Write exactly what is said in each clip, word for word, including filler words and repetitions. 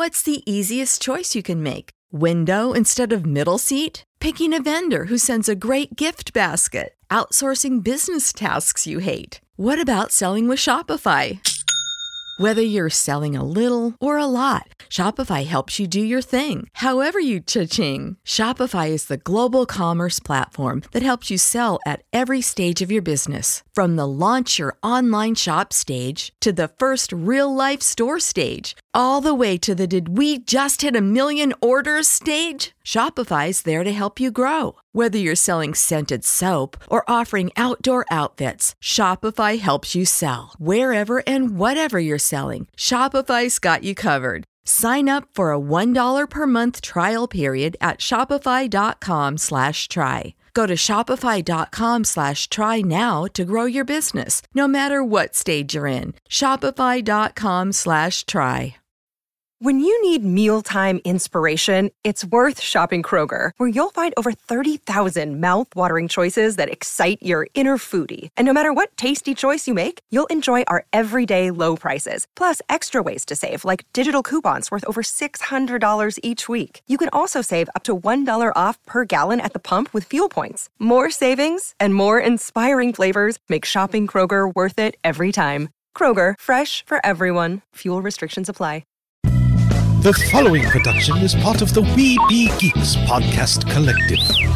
What's the easiest choice you can make? Window instead of middle seat? Picking a vendor who sends a great gift basket? Outsourcing business tasks you hate? What about selling with Shopify? Whether you're selling a little or a lot, Shopify helps you do your thing, however you cha-ching. Shopify is the global commerce platform that helps you sell at every stage of your business. From the launch your online shop stage to the first real-life store stage, all the way to the did we just hit a million orders stage. Shopify's there to help you grow. Whether you're selling scented soap or offering outdoor outfits, Shopify helps you sell. Wherever and whatever you're selling, Shopify's got you covered. Sign up for a one dollar per month trial period at shopify.com slash try. Go to shopify.com slash try now to grow your business, no matter what stage you're in. Shopify.com slash try. When you need mealtime inspiration, it's worth shopping Kroger, where you'll find over thirty thousand mouth-watering choices that excite your inner foodie. And no matter what tasty choice you make, you'll enjoy our everyday low prices, plus extra ways to save, like digital coupons worth over six hundred dollars each week. You can also save up to one dollar off per gallon at the pump with fuel points. More savings and more inspiring flavors make shopping Kroger worth it every time. Kroger, fresh for everyone. Fuel restrictions apply. The following production is part of the We Be Geeks podcast collective.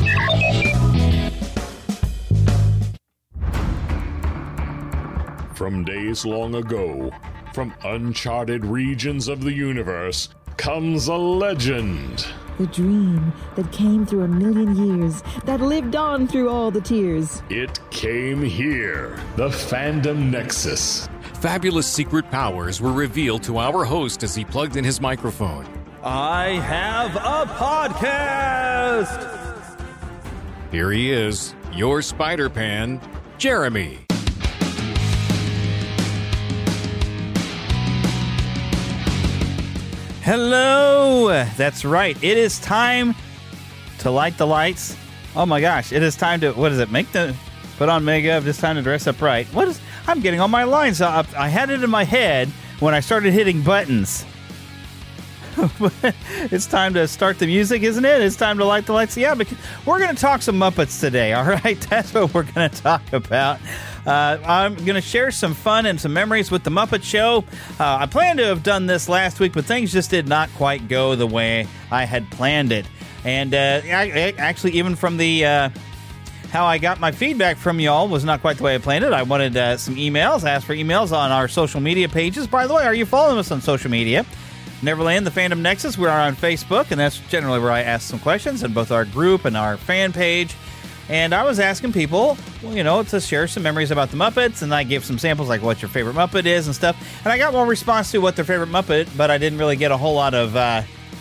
From days long ago, from uncharted regions of the universe, comes a legend. The dream that came through a million years, that lived on through all the tears. It came here, the Fandom Nexus. Fabulous secret powers were revealed to our host as he plugged in his microphone. I have a podcast! Here he is, your Spider-Pan, Jeremy. Hello! That's right. It is time to light the lights. Oh my gosh, it is time to, what is it, make the, put on makeup, it's time to dress up right. What is, I'm getting all my lines up. I had it in my head when I started hitting buttons. It's time to start the music, isn't it? It's time to light the lights. Yeah, because we're going to talk some Muppets today, all right? That's what we're going to talk about. Uh, I'm going to share some fun and some memories with the Muppet Show. Uh, I planned to have done this last week, but things just did not quite go the way I had planned it. And uh, I, I, actually, even from the... Uh, how I got my feedback from y'all was not quite the way I planned it. I wanted uh, some emails. I asked for emails on our social media pages. By the way, are you following us on social media? Neverland, the Fandom Nexus. We are on Facebook, and that's generally where I ask some questions in both our group and our fan page. And I was asking people, well, you know, to share some memories about the Muppets, and I gave some samples like what your favorite Muppet is and stuff. And I got more response to what their favorite Muppet, but I didn't really get a whole lot of uh,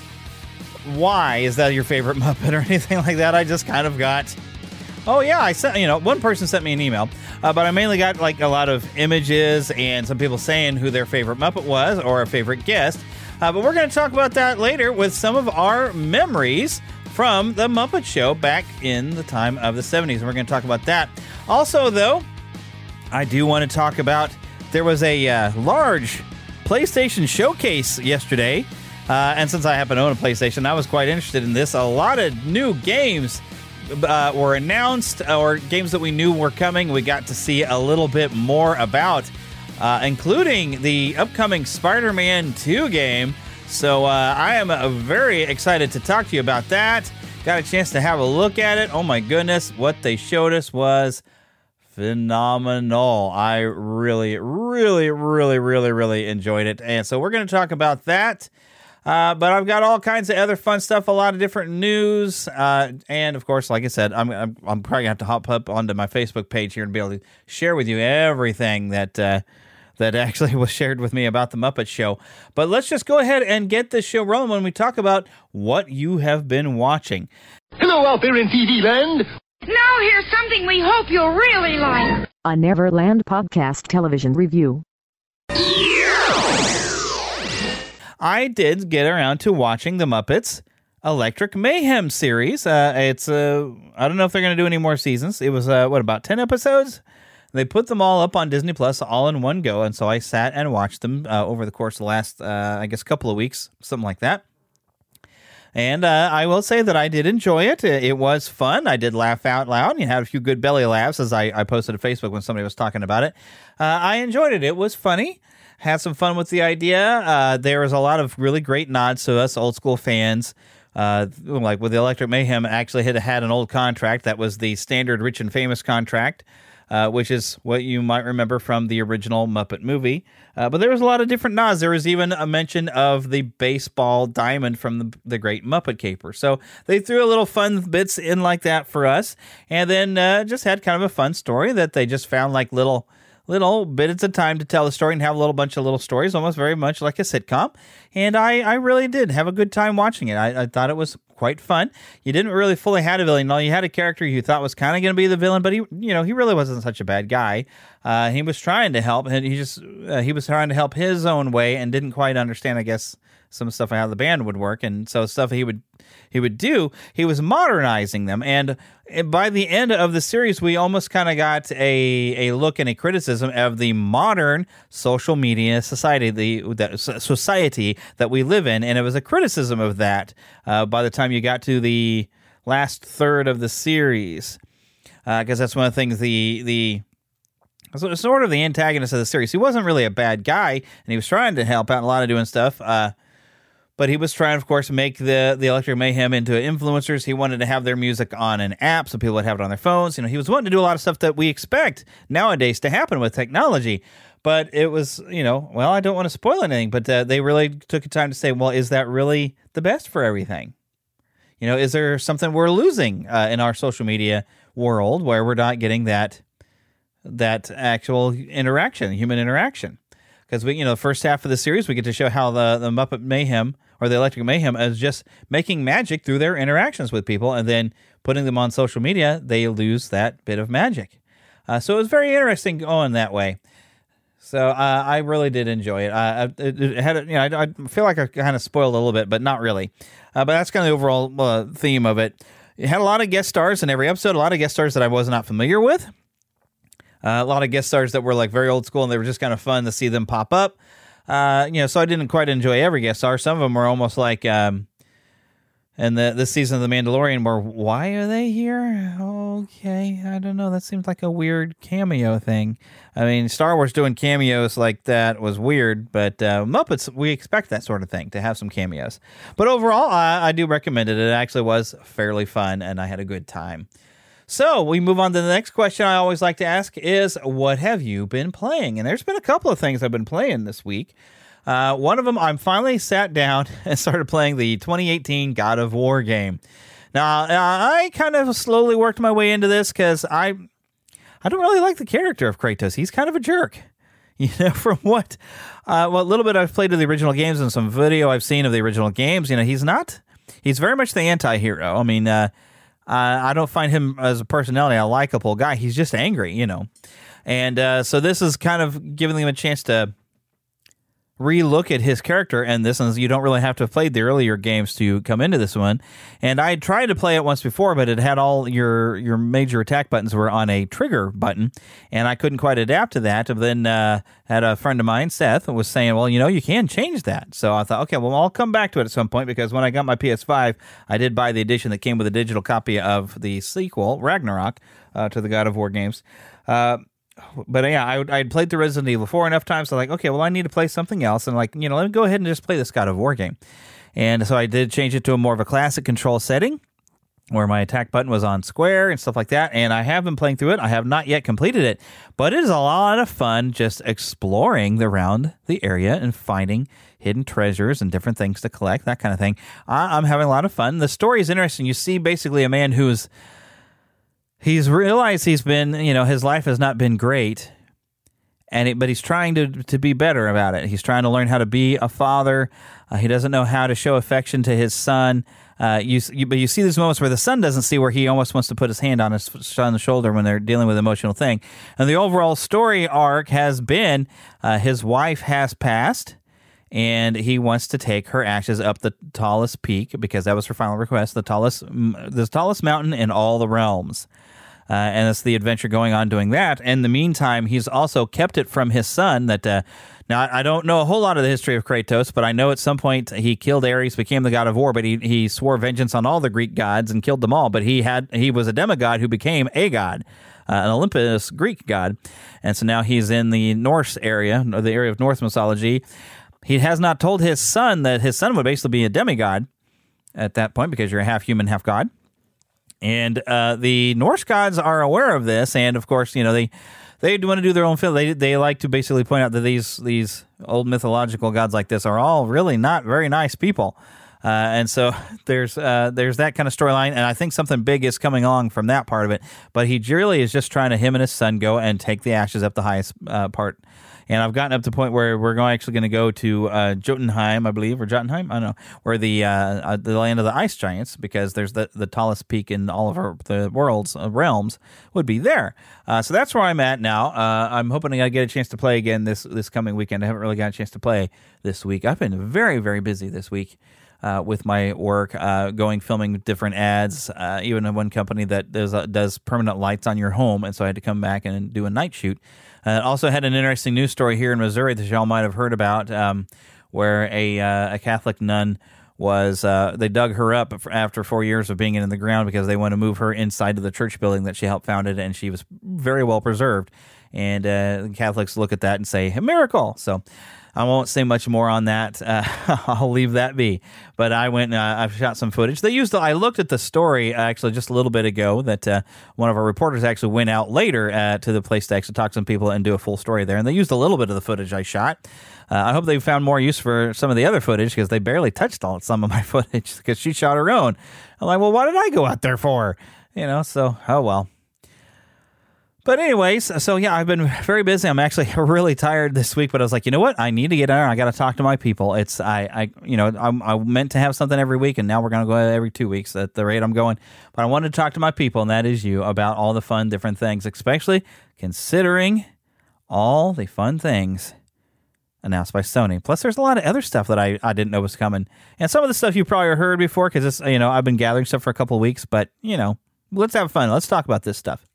why is that your favorite Muppet or anything like that. I just kind of got... Oh, yeah, I sent, you know, one person sent me an email, uh, but I mainly got, like, a lot of images and some people saying who their favorite Muppet was or a favorite guest. Uh, but we're going to talk about that later with some of our memories from the Muppet Show back in the time of the seventies. And we're going to talk about that. Also, though, I do want to talk about, there was a uh, large PlayStation showcase yesterday. Uh, and since I happen to own a PlayStation, I was quite interested in this. A lot of new games Uh, were announced, or games that we knew were coming. We got to see a little bit more about, uh, including the upcoming Spider-Man two game. So uh, I am uh, very excited to talk to you about that. Got a chance to have a look at it. Oh my goodness, what they showed us was phenomenal. I really, really, really, really, really enjoyed it. And so we're going to talk about that. Uh, but I've got all kinds of other fun stuff, a lot of different news, uh, and of course, like I said, I'm I'm, I'm probably gonna have to hop up onto my Facebook page here and be able to share with you everything that uh, that actually was shared with me about the Muppet Show. But let's just go ahead and get this show rolling when we talk about what you have been watching. Hello out there in T V land. Now here's something we hope you'll really like. A Neverland podcast television review. I did get around to watching the Muppets Electric Mayhem series. Uh, it's uh, I don't know if they're going to do any more seasons. It was uh, what, about ten episodes They put them all up on Disney Plus all in one go, and so I sat and watched them uh, over the course of the last, uh, I guess, couple of weeks, something like that. And uh, I will say that I did enjoy it. It, it was fun. I did laugh out loud, and you had a few good belly laughs, as I, I posted to Facebook when somebody was talking about it. Uh, I enjoyed it. It was funny. Had some fun with the idea. Uh, there was a lot of really great nods to us old school fans. Uh, like with the Electric Mayhem, actually had had an old contract that was the standard Rich and Famous contract, uh, which is what you might remember from the original Muppet movie. Uh, but there was a lot of different nods. There was even a mention of the baseball diamond from the, the Great Muppet Caper. So they threw a little fun bits in like that for us, and then uh, just had kind of a fun story that they just found like little little bits of time to tell the story and have a little bunch of little stories, almost very much like a sitcom. And I, I really did have a good time watching it. I, I thought it was quite fun. You didn't really fully have a villain. No, you had a character you thought was kind of going to be the villain, but he, you know, he really wasn't such a bad guy. Uh, he was trying to help, and he just uh, he was trying to help his own way and didn't quite understand, I guess, some stuff of how the band would work, and so stuff he would he would do, he was modernizing them. And by the end of the series, we almost kind of got a a look and a criticism of the modern social media society, the that society that we live in, and it was a criticism of that. Uh, by the time you got to the last third of the series, because uh, that's one of the things the the sort of the antagonist of the series. He wasn't really a bad guy, and he was trying to help out in a lot of doing stuff. Uh, But he was trying, of course, to make the, the Electric Mayhem into influencers. He wanted to have their music on an app so people would have it on their phones. You know, he was wanting to do a lot of stuff that we expect nowadays to happen with technology. But it was, you know, well, I don't want to spoil anything, but uh, they really took the time to say, well, is that really the best for everything? You know, is there something we're losing uh, in our social media world where we're not getting that that actual interaction, human interaction? Because we, you know, the first half of the series, we get to show how the, the Muppet Mayhem or the Electric Mayhem is just making magic through their interactions with people, and then putting them on social media, they lose that bit of magic. Uh, so it was very interesting going that way. So uh, I really did enjoy it. Uh, it, it had, a, you know, I, I feel like I kind of spoiled a little bit, but not really. Uh, but that's kind of the overall uh, theme of it. It had a lot of guest stars in every episode, a lot of guest stars that I was not familiar with. Uh, a lot of guest stars that were like very old school, and they were just kind of fun to see them pop up. Uh, you know, so I didn't quite enjoy every guest star. Some of them were almost like, um, in the this season of The Mandalorian, where why are they here? Okay, I don't know. That seems like a weird cameo thing. I mean, Star Wars doing cameos like that was weird, but uh, Muppets, we expect that sort of thing, to have some cameos. But overall, I, I do recommend it. It actually was fairly fun, and I had a good time. So we move on to the next question I always like to ask is, what have you been playing? And there's been a couple of things I've been playing this week. Uh, one of them, I'm finally sat down and started playing the twenty eighteen God of War game. Now, I kind of slowly worked my way into this because I I don't really like the character of Kratos. He's kind of a jerk. You know, from what, uh, what little bit I've played of the original games and some video I've seen of the original games, you know, he's not, he's very much the anti-hero. I mean, uh, Uh, I don't find him as a personality a likable guy. He's just angry, you know. And uh, so this is kind of giving him a chance to re-look at his character. And this is, you don't really have to have played the earlier games to come into this one. And I tried to play it once before, but it had all your your major attack buttons were on a trigger button, and I couldn't quite adapt to that. But then uh, had a friend of mine, Seth, was saying, well, you know, you can change that. So I thought, okay, well, I'll come back to it at some point, because when I got my P S five, I did buy the edition that came with a digital copy of the sequel, Ragnarok, uh, to the God of War games. Uh, but yeah, I I'd played the Resident Evil four enough times, so like, okay, well, I need to play something else, and like, you know, let me go ahead and just play this God of War game. And so I did change it to a more of a classic control setting, where my attack button was on square and stuff like that, and I have been playing through it. I have not yet completed it, but it is a lot of fun just exploring around the area and finding hidden treasures and different things to collect, that kind of thing. I, I'm having a lot of fun. The story is interesting. You see basically a man who's He's realized he's been, you know, his life has not been great, and it, but he's trying to to be better about it. He's trying to learn how to be a father. Uh, he doesn't know how to show affection to his son. Uh, you, you, but you see these moments where the son doesn't see, where he almost wants to put his hand on his son's shoulder when they're dealing with an emotional thing. And the overall story arc has been uh, his wife has passed, and he wants to take her ashes up the tallest peak, because that was her final request, the tallest, the tallest mountain in all the realms. Uh, and it's the adventure going on doing that. In the meantime, he's also kept it from his son that... Uh, now, I don't know a whole lot of the history of Kratos, but I know at some point he killed Ares, became the god of war, but he, he swore vengeance on all the Greek gods and killed them all. But he had he was a demigod who became a god, uh, an Olympus Greek god. And so now he's in the Norse area, or the area of Norse mythology. He has not told his son that his son would basically be a demigod at that point because you're a half human, half god. And uh, the Norse gods are aware of this, and of course, you know, they... They want to do their own film. They they like to basically point out that these these old mythological gods like this are all really not very nice people, uh, and so there's uh, there's that kind of storyline. And I think something big is coming along from that part of it. But he really is just trying to him and his son go and take the ashes up the highest uh, part. And I've gotten up to the point where we're going actually going to go to uh, Jotunheim, I believe, or Jotunheim, I don't know, where the uh, uh, the land of the ice giants, because there's the, the tallest peak in all of our, the world's uh, realms, would be there. Uh, so that's where I'm at now. Uh, I'm hoping I get a chance to play again this this coming weekend. I haven't really got a chance to play this week. I've been very, very busy this week uh, with my work, uh, going filming different ads, uh, even in one company that does uh, does permanent lights on your home, and so I had to come back and do a night shoot. Uh, also had an interesting news story here in Missouri that y'all might have heard about, um, where a uh, a Catholic nun was, uh, they dug her up after four years of being in the ground because they want to move her inside to the church building that she helped founded, and she was very well preserved. And uh, Catholics look at that and say, a miracle. So I won't say much more on that. Uh, I'll leave that be. But I went and uh, I shot some footage. They used. The, I looked at the story actually just a little bit ago that uh, one of our reporters actually went out later uh, to the place to actually talk to some people and do a full story there. And they used a little bit of the footage I shot. Uh, I hope they found more use for some of the other footage because they barely touched on some of my footage because she shot her own. I'm like, well, what did I go out there for? You know, so, oh well. But anyways, so yeah, I've been very busy. I'm actually really tired this week, but I was like, you know what? I need to get on. I got to talk to my people. It's I, I you know, I'm, I meant to have something every week, and now we're going to go every two weeks at the rate I'm going. But I wanted to talk to my people, and that is you, about all the fun, different things, especially considering all the fun things announced by Sony. Plus, there's a lot of other stuff that I, I didn't know was coming, and some of the stuff you probably heard before because it's you know I've been gathering stuff for a couple of weeks. But you know, let's have fun. Let's talk about this stuff.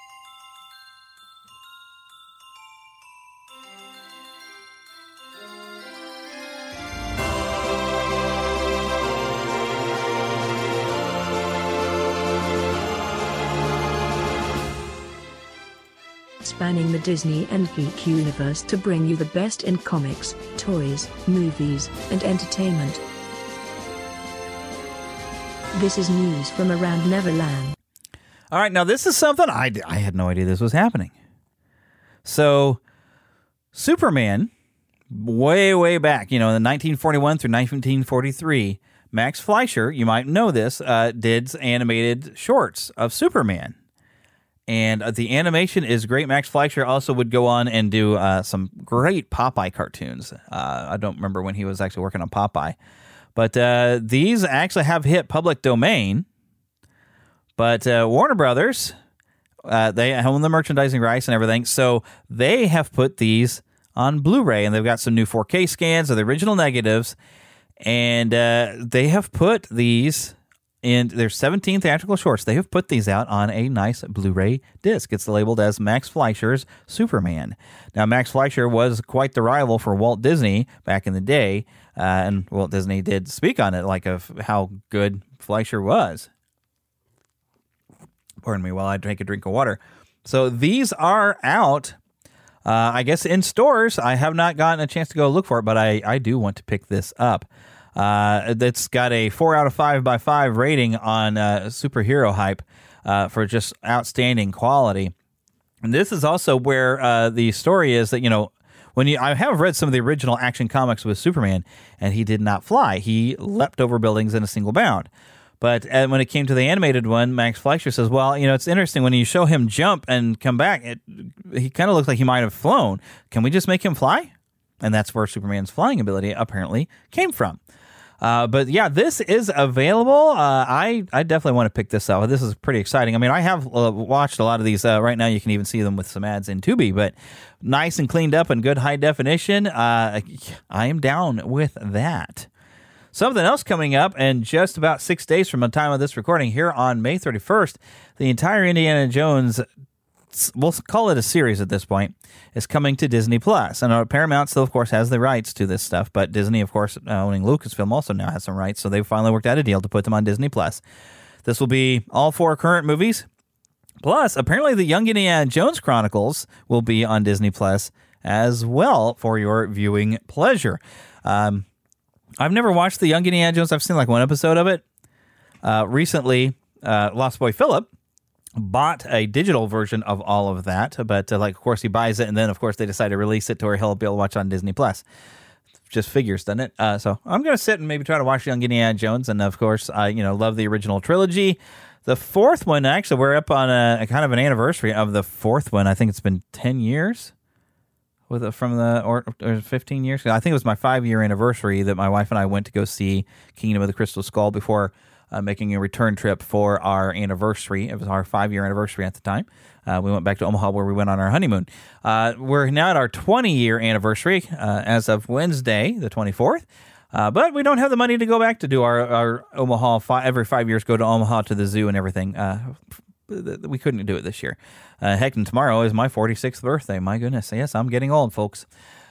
Spanning the Disney and geek universe to bring you the best in comics, toys, movies, and entertainment. This is news from around Neverland. All right, now this is something I, I had no idea this was happening. So, Superman, way, way back, you know, in nineteen forty-one through nineteen forty-three, Max Fleischer, you might know this, uh, did animated shorts of Superman. And uh, the animation is great. Max Fleischer also would go on and do uh, some great Popeye cartoons. Uh, I don't remember when he was actually working on Popeye. But uh, these actually have hit public domain. But uh, Warner Brothers, uh, they own the merchandising rights and everything. So they have put these on Blu-ray. And they've got some new four K scans of the original negatives. And uh, they have put these... in their seventeen theatrical shorts, they have put these out on a nice Blu-ray disc. It's labeled as Max Fleischer's Superman. Now, Max Fleischer was quite the rival for Walt Disney back in the day, uh, and Walt Disney did speak on it, like of how good Fleischer was. Pardon me while I drink a drink of water. So these are out, uh, I guess, in stores. I have not gotten a chance to go look for it, but I, I do want to pick this up. Uh, that's got a four out of five by five rating on uh, Superhero Hype uh, for just outstanding quality. And this is also where uh, the story is that, you know, when you, I have read some of the original Action Comics with Superman, and he did not fly. He leapt over buildings in a single bound. But uh, when it came to the animated one, Max Fleischer says, well, you know, it's interesting when you show him jump and come back, it, he kind of looks like he might have flown. Can we just make him fly? And that's where Superman's flying ability apparently came from. Uh, but yeah, this is available. Uh, I, I definitely want to pick this up. This is pretty exciting. I mean, I have uh, watched a lot of these. Uh, right now, you can even see them with some ads in Tubi, but nice and cleaned up and good high definition. Uh, I am down with that. Something else coming up in just about six days from the time of this recording here on May thirty-first, the entire Indiana Jones, we'll call it a series at this point, is coming to Disney Plus. And uh, Paramount still, of course, has the rights to this stuff, but Disney, of course, owning Lucasfilm also now has some rights, so they finally worked out a deal to put them on Disney Plus. This will be all four current movies. Plus, apparently the Young Indiana Jones Chronicles will be on Disney Plus as well for your viewing pleasure. Um, I've never watched the Young Indiana Jones. I've seen like one episode of it. Uh, recently, uh, Lost Boy Philip bought a digital version of all of that, but uh, like, of course, he buys it, and then, of course, they decide to release it to where he'll be able to watch on Disney Plus. Just figures, doesn't it? Uh, so I'm going to sit and maybe try to watch Young Indiana Jones, and of course, I you know love the original trilogy. The fourth one, actually, we're up on a, a kind of an anniversary of the fourth one. I think it's been ten years. With a, from the or, or fifteen years. I think it was my five year anniversary that my wife and I went to go see Kingdom of the Crystal Skull before uh, making a return trip for our anniversary. It was our five year anniversary at the time. Uh, we went back to Omaha where we went on our honeymoon. Uh, we're now at our twenty year anniversary uh, as of Wednesday, the twenty-fourth. Uh, but we don't have the money to go back to do our, our Omaha fi- every five years go to Omaha to the zoo and everything. Uh, we couldn't do it this year. Uh, heck, and tomorrow is my forty-sixth birthday. My goodness. Yes, I'm getting old, folks.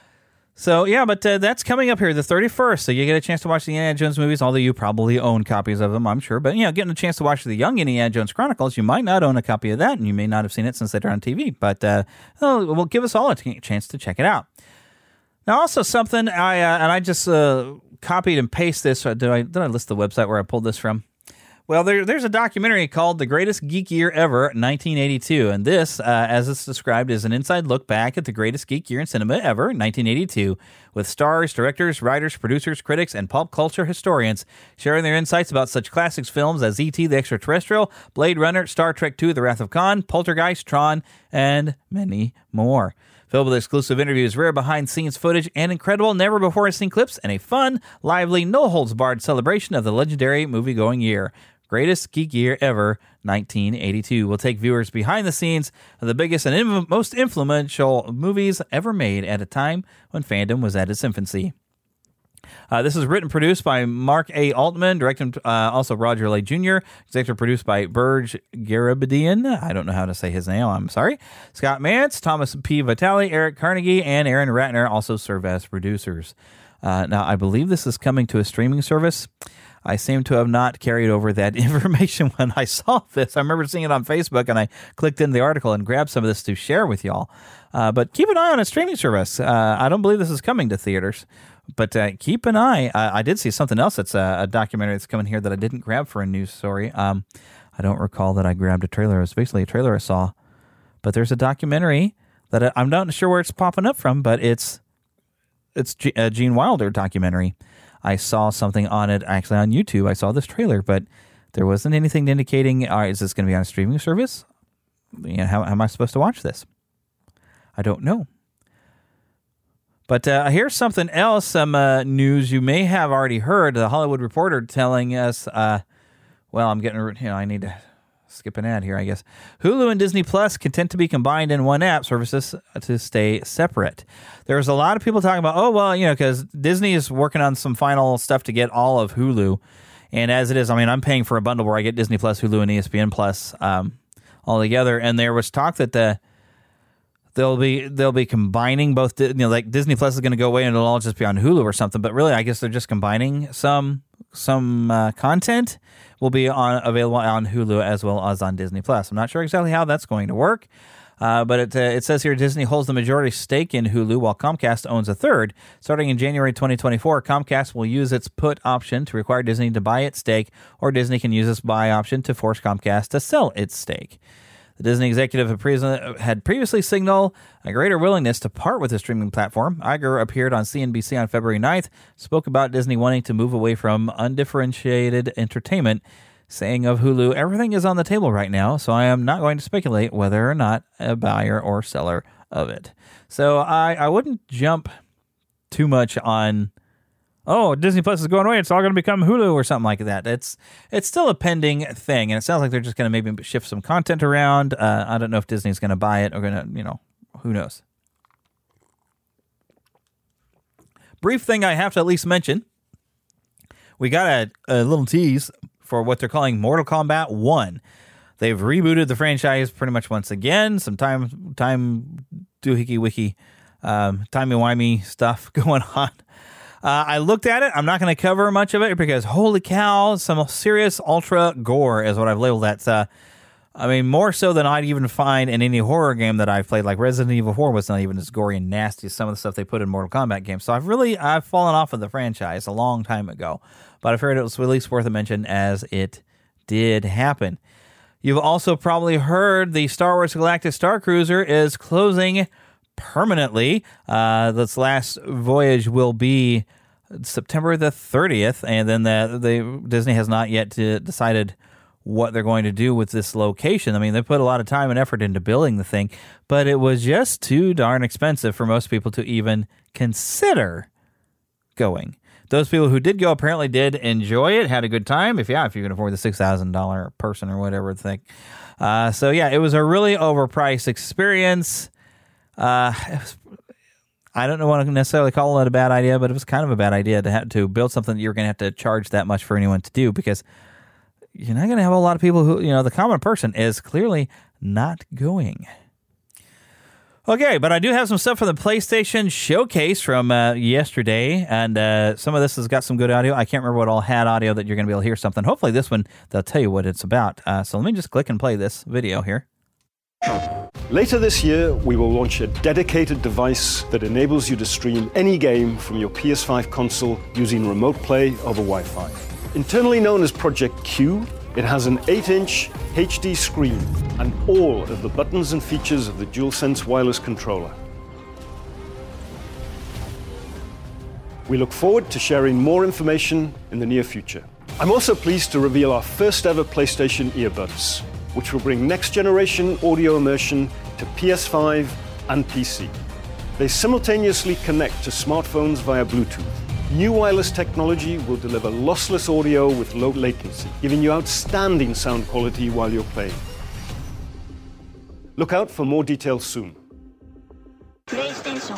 So, yeah, but uh, that's coming up here the thirty-first. So you get a chance to watch the Indiana Jones movies, although you probably own copies of them, I'm sure. But, you know, getting a chance to watch the Young Indiana Jones Chronicles, you might not own a copy of that, and you may not have seen it since they're on T V. But, uh, well, well, give us all a t- chance to check it out. Now, also something, I uh, and I just uh, copied and pasted this. Did I, did I list the website where I pulled this from? Well, there, there's a documentary called The Greatest Geek Year Ever, nineteen eighty-two. And this, uh, as it's described, is an inside look back at the greatest geek year in cinema ever, nineteen eighty-two, with stars, directors, writers, producers, critics, and pop culture historians sharing their insights about such classics films as E T the Extraterrestrial, Blade Runner, Star Trek two, The Wrath of Khan, Poltergeist, Tron, and many more. Filled with exclusive interviews, rare behind-scenes footage, and incredible never-before-seen clips, and a fun, lively, no-holds-barred celebration of the legendary movie-going year. Greatest Geek Year Ever, nineteen eighty-two. We'll take viewers behind the scenes of the biggest and inf- most influential movies ever made at a time when fandom was at its infancy. Uh, this is written and produced by Mark A. Altman, directed uh, also Roger Lay Junior, executive produced by Burge Garabedian. I don't know how to say his name, I'm sorry. Scott Mantz, Thomas P. Vitale, Eric Carnegie, and Aaron Ratner also serve as producers. Uh, now, I believe this is coming to a streaming service. I seem to have not carried over that information when I saw this. I remember seeing it on Facebook, and I clicked into the article and grabbed some of this to share with y'all. Uh, but keep an eye on a streaming service. Uh, I don't believe this is coming to theaters, but uh, keep an eye. Uh, I did see something else that's a, a documentary that's coming here that I didn't grab for a news story. Um, I don't recall that I grabbed a trailer. It was basically a trailer I saw. But there's a documentary that I, I'm not sure where it's popping up from, but it's it's G, a Gene Wilder documentary. I saw something on it actually on YouTube. I saw this trailer, but there wasn't anything indicating, all right, is this going to be on a streaming service? You know, how, how am I supposed to watch this? I don't know. But uh, here's something else, some uh, news you may have already heard. The Hollywood Reporter telling us, uh, well, I'm getting, you know, I need to skip an ad here, I guess. Hulu and Disney Plus content to be combined in one app, services to stay separate. There's a lot of people talking about, oh, well, you know, because Disney is working on some final stuff to get all of Hulu. And as it is, I mean, I'm paying for a bundle where I get Disney Plus, Hulu, and E S P N Plus um, all together. And there was talk that the they'll be they'll be combining both, you know, like Disney Plus is going to go away and it'll all just be on Hulu or something. But really, I guess they're just combining some some uh, content will be on available on Hulu as well as on Disney Plus. I'm not sure exactly how that's going to work. Uh, but it, uh, it says here Disney holds the majority stake in Hulu while Comcast owns a third. Starting in January twenty twenty-four, Comcast will use its put option to require Disney to buy its stake, or Disney can use its buy option to force Comcast to sell its stake. The Disney executive had, pre- had previously signaled a greater willingness to part with the streaming platform. Iger appeared on C N B C on February ninth, spoke about Disney wanting to move away from undifferentiated entertainment, saying of Hulu, everything is on the table right now, so I am not going to speculate whether or not a buyer or seller of it. So I, I wouldn't jump too much on, oh, Disney Plus is going away, it's all going to become Hulu or something like that. It's it's still a pending thing, and it sounds like they're just going to maybe shift some content around. Uh, I don't know if Disney's going to buy it or going to, you know, who knows. Brief thing I have to at least mention. we got a, a little tease for what they're calling Mortal Kombat one. They've rebooted the franchise pretty much once again. Some time, time doohickey wiki, um, timey-wimey stuff going on. Uh, I looked at it. I'm not going to cover much of it because, holy cow, some serious ultra gore is what I've labeled that. Uh, I mean, more so than I'd even find in any horror game that I've played. Like Resident Evil four was not even as gory and nasty as some of the stuff they put in Mortal Kombat games. So I've really, I've fallen off of the franchise a long time ago. But I figured it was at least worth a mention as it did happen. You've also probably heard the Star Wars Galactic Star Cruiser is closing permanently. Uh, this last voyage will be September the thirtieth, and then the, the Disney has not yet to decided what they're going to do with this location. I mean, they put a lot of time and effort into building the thing, but it was just too darn expensive for most people to even consider going. Those people who did go apparently did enjoy it, had a good time. If yeah, if you can afford the six thousand dollars person or whatever thing. Uh, so yeah, it was a really overpriced experience. Uh, it was, I don't know what I can necessarily call it a bad idea, but it was kind of a bad idea to have to build something that you're going to have to charge that much for anyone to do, because you're not going to have a lot of people who, you know, the common person is clearly not going. Okay, but I do have some stuff for the PlayStation Showcase from uh, yesterday, and uh, some of this has got some good audio. I can't remember what all had audio that you're going to be able to hear something. Hopefully this one, they'll tell you what it's about. Uh, so let me just click and play this video here. Later this year, we will launch a dedicated device that enables you to stream any game from your P S five console using remote play over Wi-Fi. Internally known as Project Q, it has an eight inch H D screen and all of the buttons and features of the DualSense wireless controller. We look forward to sharing more information in the near future. I'm also pleased to reveal our first ever PlayStation earbuds, which will bring next generation audio immersion to P S five and P C. They simultaneously connect to smartphones via Bluetooth. New wireless technology will deliver lossless audio with low latency, giving you outstanding sound quality while you're playing. Look out for more details soon. PlayStation.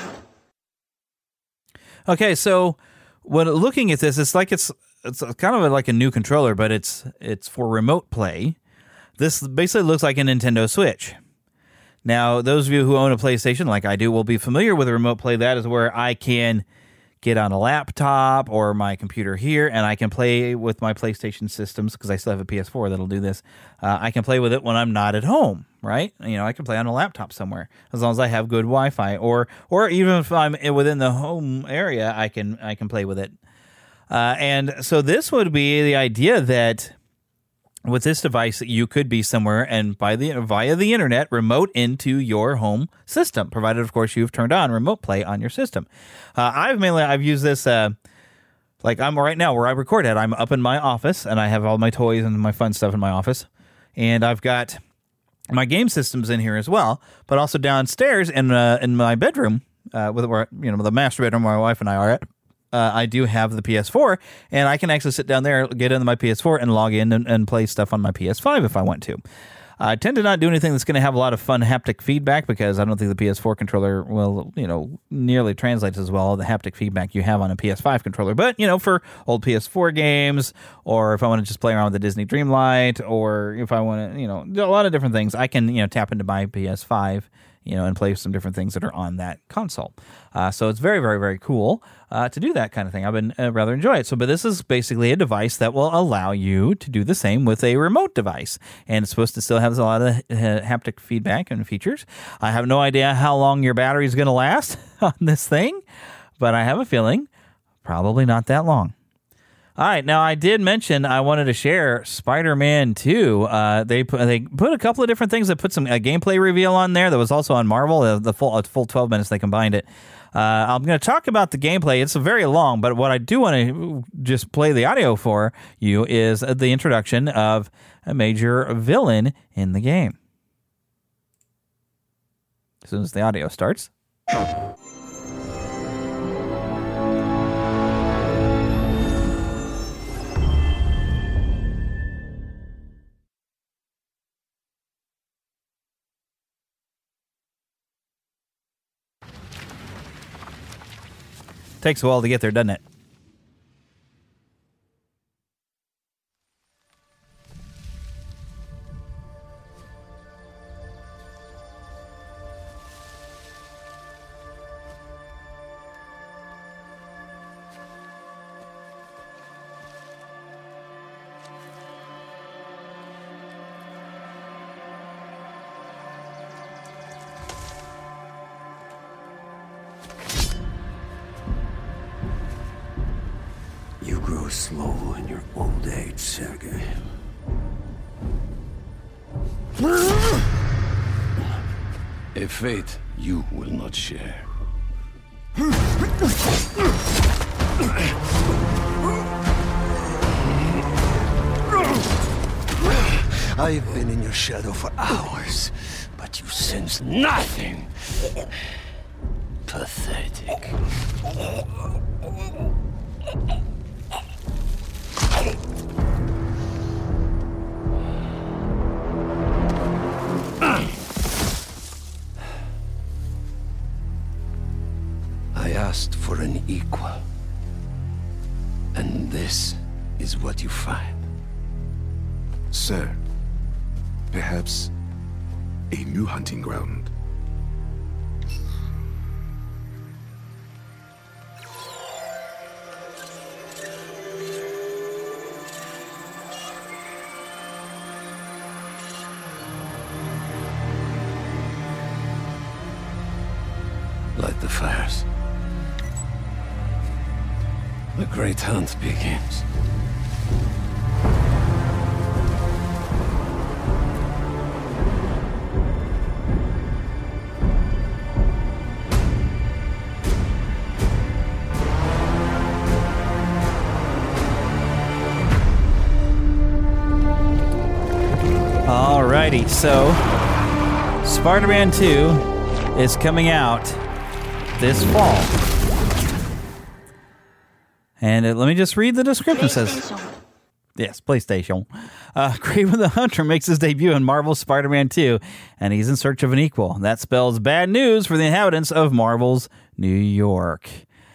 Okay, so when looking at this, it's like it's it's kind of like a new controller, but it's it's for remote play. This basically looks like a Nintendo Switch. Now, those of you who own a PlayStation, like I do, will be familiar with a remote play. That is where I can get on a laptop or my computer here, and I can play with my PlayStation systems, because I still have a P S four that'll do this. Uh, I can play with it when I'm not at home, right? You know, I can play on a laptop somewhere, as long as I have good Wi-Fi, or or even if I'm within the home area, I can I can play with it. Uh, and so this would be the idea that with this device, you could be somewhere and by the via the internet remote into your home system, provided, of course, you've turned on remote play on your system. Uh, I've mainly I've used this uh, like I'm right now where I record at. I'm up in my office and I have all my toys and my fun stuff in my office, and I've got my game systems in here as well. But also downstairs in uh, in my bedroom, uh, with where you know the master bedroom where my wife and I are at. Uh, I do have the P S four, and I can actually sit down there, get into my P S four, and log in and, and play stuff on my P S five if I want to. I tend to not do anything that's going to have a lot of fun haptic feedback, because I don't think the P S four controller will, you know, nearly translate as well the haptic feedback you have on a P S five controller. But, you know, for old P S four games, or if I want to just play around with the Disney Dreamlight, or if I want to, you know, do a lot of different things, I can, you know, tap into my P S five, you know, and play some different things that are on that console. Uh, so it's very, very, very cool uh, to do that kind of thing. I've been uh, rather enjoy it. So, but this is basically a device that will allow you to do the same with a remote device, and it's supposed to still have a lot of uh, haptic feedback and features. I have no idea how long your battery is going to last on this thing, but I have a feeling probably not that long. All right, now I did mention I wanted to share Spider-Man two. Uh, they put they put a couple of different things. They put some a gameplay reveal on there that was also on Marvel. The, the full uh, full twelve minutes they combined it. Uh, I'm going to talk about the gameplay. It's very long, but what I do want to just play the audio for you is the introduction of a major villain in the game. As soon as the audio starts. Takes a while to get there, doesn't it? Sergei. A fate you will not share. I've been in your shadow for hours, but you sense nothing. Pathetic. I asked for an equal, and this is what you find. Sir, perhaps a new hunting ground. Light the fires. The great hunt begins. Alrighty, so Spider-Man two is coming out this fall. And uh, let me just read the description. It says, yes, PlayStation. Uh, Kraven the Hunter makes his debut in Marvel's Spider-Man two, and he's in search of an equal. That spells bad news for the inhabitants of Marvel's New York.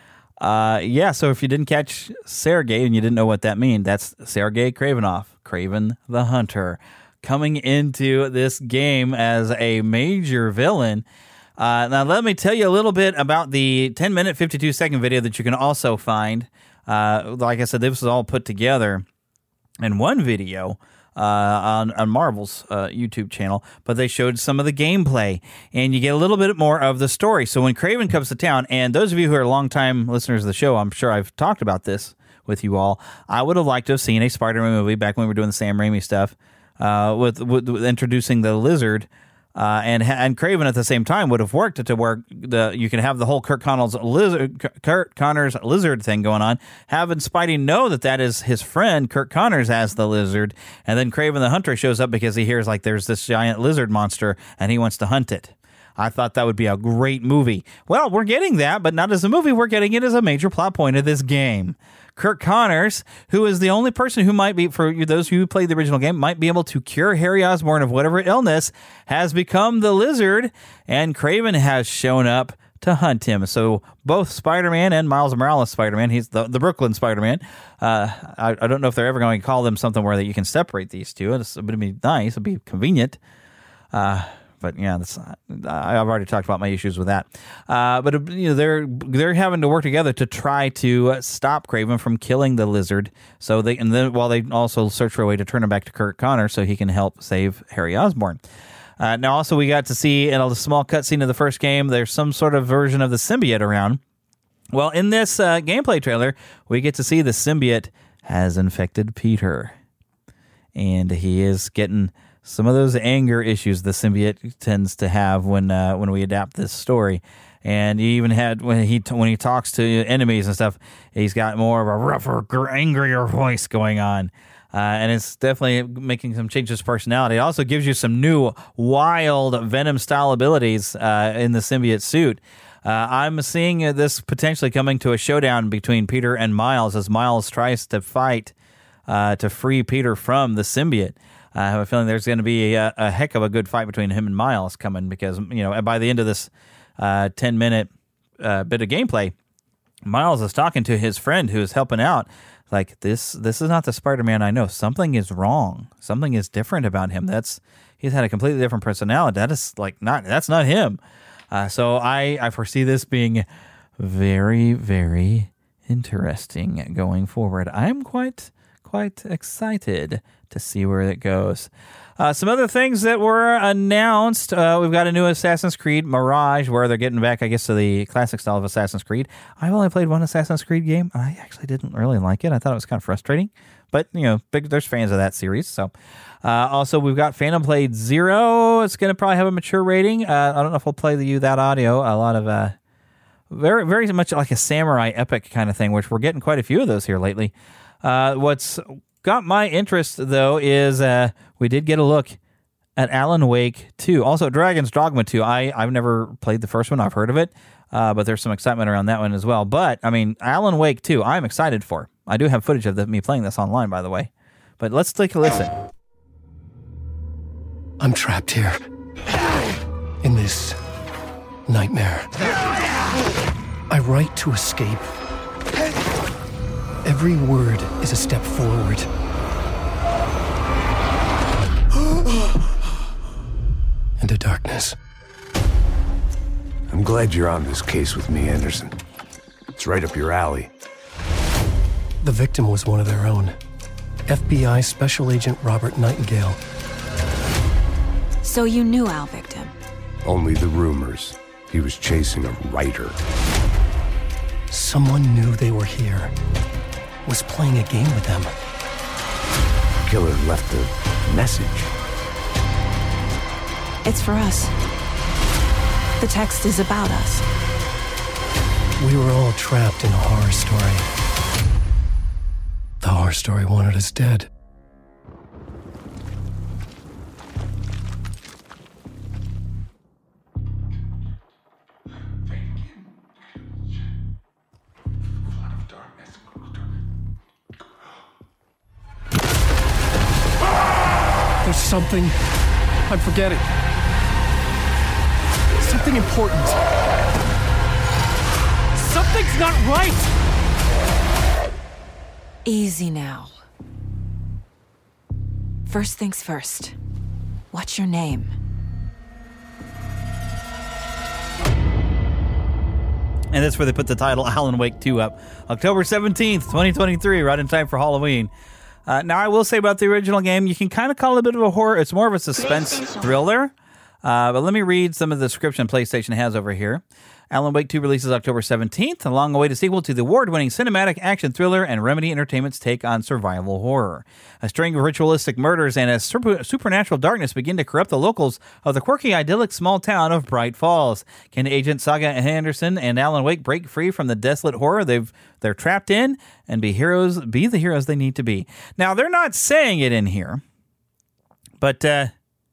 Uh, yeah, so if you didn't catch Sergei and you didn't know what that means, that's Sergei Kravinoff, Kraven the Hunter, coming into this game as a major villain. Uh, now, let me tell you a little bit about the ten minute, fifty-two second video that you can also find. Uh, like I said, this was all put together in one video uh, on, on Marvel's uh, YouTube channel, but they showed some of the gameplay, and you get a little bit more of the story. So when Kraven comes to town, and those of you who are longtime listeners of the show, I'm sure I've talked about this with you all, I would have liked to have seen a Spider-Man movie back when we were doing the Sam Raimi stuff, uh, with, with, with introducing the Lizard. Uh, and and Kraven at the same time would have worked to where the you can have the whole Kurt Connors lizard, Kurt Connors lizard thing going on, having Spidey know that that is his friend Kurt Connors as the Lizard, and then Kraven the Hunter shows up because he hears like there's this giant lizard monster and he wants to hunt it. I thought that would be a great movie. Well, we're getting that, but not as a movie. We're getting it as a major plot point of this game. Kurt Connors, who is the only person who might be, for those who played the original game, might be able to cure Harry Osborn of whatever illness, has become the Lizard, and Kraven has shown up to hunt him. So both Spider-Man and Miles Morales Spider-Man, he's the, the Brooklyn Spider-Man. Uh, I, I don't know if they're ever going to call them something where that you can separate these two. It's, it would be nice. It would be convenient. Uh But yeah, that's, I've already talked about my issues with that. Uh, but you know, they're they're having to work together to try to stop Kraven from killing the Lizard. So they and then while they also search for a way to turn him back to Kurt Connors so he can help save Harry Osborn. Uh, now, also we got to see in a small cutscene of the first game, there's some sort of version of the symbiote around. Well, in this uh, gameplay trailer, we get to see the symbiote has infected Peter, and he is getting some of those anger issues the symbiote tends to have when uh, when we adapt this story. And he even had when he when he talks to enemies and stuff, he's got more of a rougher, angrier voice going on. Uh, and it's definitely making some changes to personality. It also gives you some new, wild Venom-style abilities uh, in the symbiote suit. Uh, I'm seeing uh, this potentially coming to a showdown between Peter and Miles as Miles tries to fight uh, to free Peter from the symbiote. I have a feeling there's going to be a, a heck of a good fight between him and Miles coming because, you know, by the end of this uh, ten-minute uh, bit of gameplay, Miles is talking to his friend who is helping out. Like, this this is not the Spider-Man I know. Something is wrong. Something is different about him. That's he's had a completely different personality. That is, like, not that's not him. Uh, so I, I foresee this being very, very interesting going forward. I'm quite... quite excited to see where it goes. Uh, some other things that were announced. Uh, we've got a new Assassin's Creed Mirage, where they're getting back, I guess, to the classic style of Assassin's Creed. I've only played one Assassin's Creed game, and I actually didn't really like it. I thought it was kind of frustrating, but you know, big, there's fans of that series. So, uh, also we've got Phantom Blade Zero. It's going to probably have a mature rating. Uh, I don't know if we'll play you that audio. A lot of uh, very, very much like a samurai epic kind of thing, which we're getting quite a few of those here lately. Uh, what's got my interest though is uh, we did get a look at Alan Wake two. Also, Dragon's Dogma two. I, I've never played the first one. I've heard of it, uh, but there's some excitement around that one as well. But, I mean, Alan Wake two, I'm excited for. I do have footage of the, me playing this online, by the way. But let's take a listen. I'm trapped here. In this nightmare. I write to escape. Every word is a step forward. Into darkness. I'm glad you're on this case with me, Anderson. It's right up your alley. The victim was one of their own. F B I Special Agent Robert Nightingale. So you knew Al Victim? Only the rumors. He was chasing a writer. Someone knew they were here. Was playing a game with them. The killer left a message. It's for us. The text is about us. We were all trapped in a horror story. The horror story wanted us dead. There's something I'm forgetting. Something important. Something's not right! Easy now. First things first. What's your name? And that's where they put the title Alan Wake two up. October seventeenth, twenty twenty-three, right in time for Halloween. Uh, now, I will say about the original game, you can kind of call it a bit of a horror. It's more of a suspense thriller. Uh, but let me read some of the description PlayStation has over here. Alan Wake two releases October seventeenth, a long-awaited sequel to the award-winning cinematic action thriller and Remedy Entertainment's take on survival horror. A string of ritualistic murders and a super- supernatural darkness begin to corrupt the locals of the quirky, idyllic small town of Bright Falls. Can Agent Saga Anderson and Alan Wake break free from the desolate horror they've they're trapped in and be heroes, be the heroes they need to be? Now, they're not saying it in here, but uh,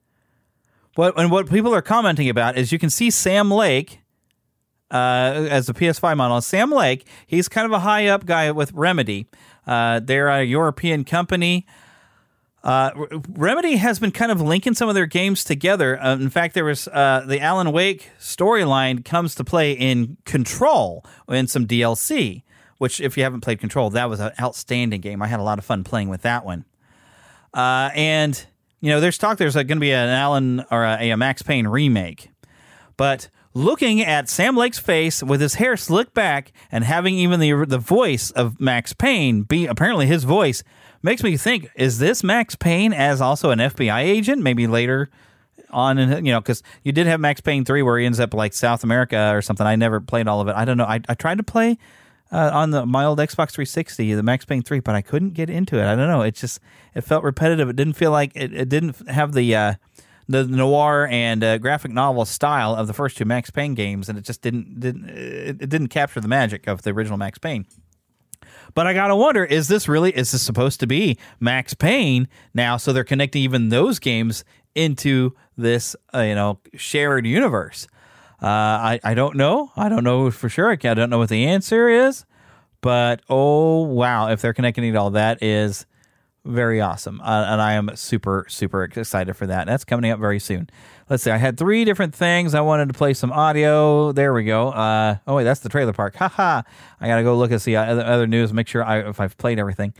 what and what people are commenting about is you can see Sam Lake. Uh, as the P S five model, Sam Lake, he's kind of a high-up guy with Remedy. Uh, they're a European company. Uh, Remedy has been kind of linking some of their games together. Uh, in fact, there was uh, the Alan Wake storyline comes to play in Control in some D L C, which if you haven't played Control, that was an outstanding game. I had a lot of fun playing with that one. Uh, and, you know, there's talk there's going to be an Alan or a, a Max Payne remake. But looking at Sam Lake's face with his hair slicked back and having even the the voice of Max Payne be apparently his voice makes me think, is this Max Payne as also an F B I agent? Maybe later on, in, you know, because you did have Max Payne three where he ends up like South America or something. I never played all of it. I don't know. I, I tried to play uh, on the my old Xbox three sixty, the Max Payne three, but I couldn't get into it. I don't know. It just, it felt repetitive. It didn't feel like, it, it didn't have the... Uh, the noir and uh, graphic novel style of the first two Max Payne games, and it just didn't didn't it, it didn't capture the magic of the original Max Payne. But I gotta wonder, is this really is this supposed to be Max Payne now? So they're connecting even those games into this uh, you know shared universe. Uh, I I don't know. I don't know for sure. I don't know what the answer is. But oh wow, if they're connecting it all, that is very awesome, uh, and I am super, super excited for that. That's coming up very soon. Let's see, I had three different things. I wanted to play some audio. There we go. Uh, oh, wait, that's the trailer park. Haha. I got to go look at the other, other news, make sure I, if I've played everything.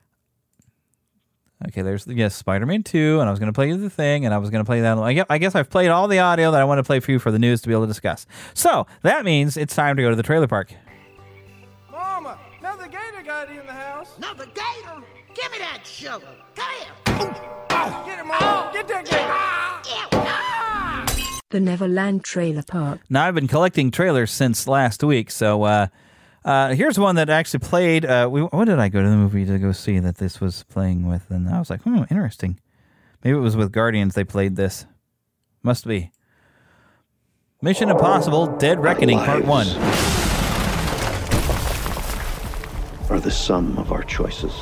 Okay, there's, yes, Spider-Man two, and I was going to play the thing, and I was going to play that. I guess, I guess I've played all the audio that I want to play for you for the news to be able to discuss. So, that means it's time to go to the trailer park. Mama, another gator got in the house. Another gator? Give me that shovel. Come here. Ooh. Oh. Get him, Mom. Get that gator. Ah. The Neverland Trailer Park. Now, I've been collecting trailers since last week, so uh, Uh, here's one that actually played. Uh, we, what did I go to the movie to go see that this was playing with? And I was like, hmm, interesting. Maybe it was with Guardians they played this. Must be. Mission Impossible Dead Reckoning Part one. Are the sum of our choices.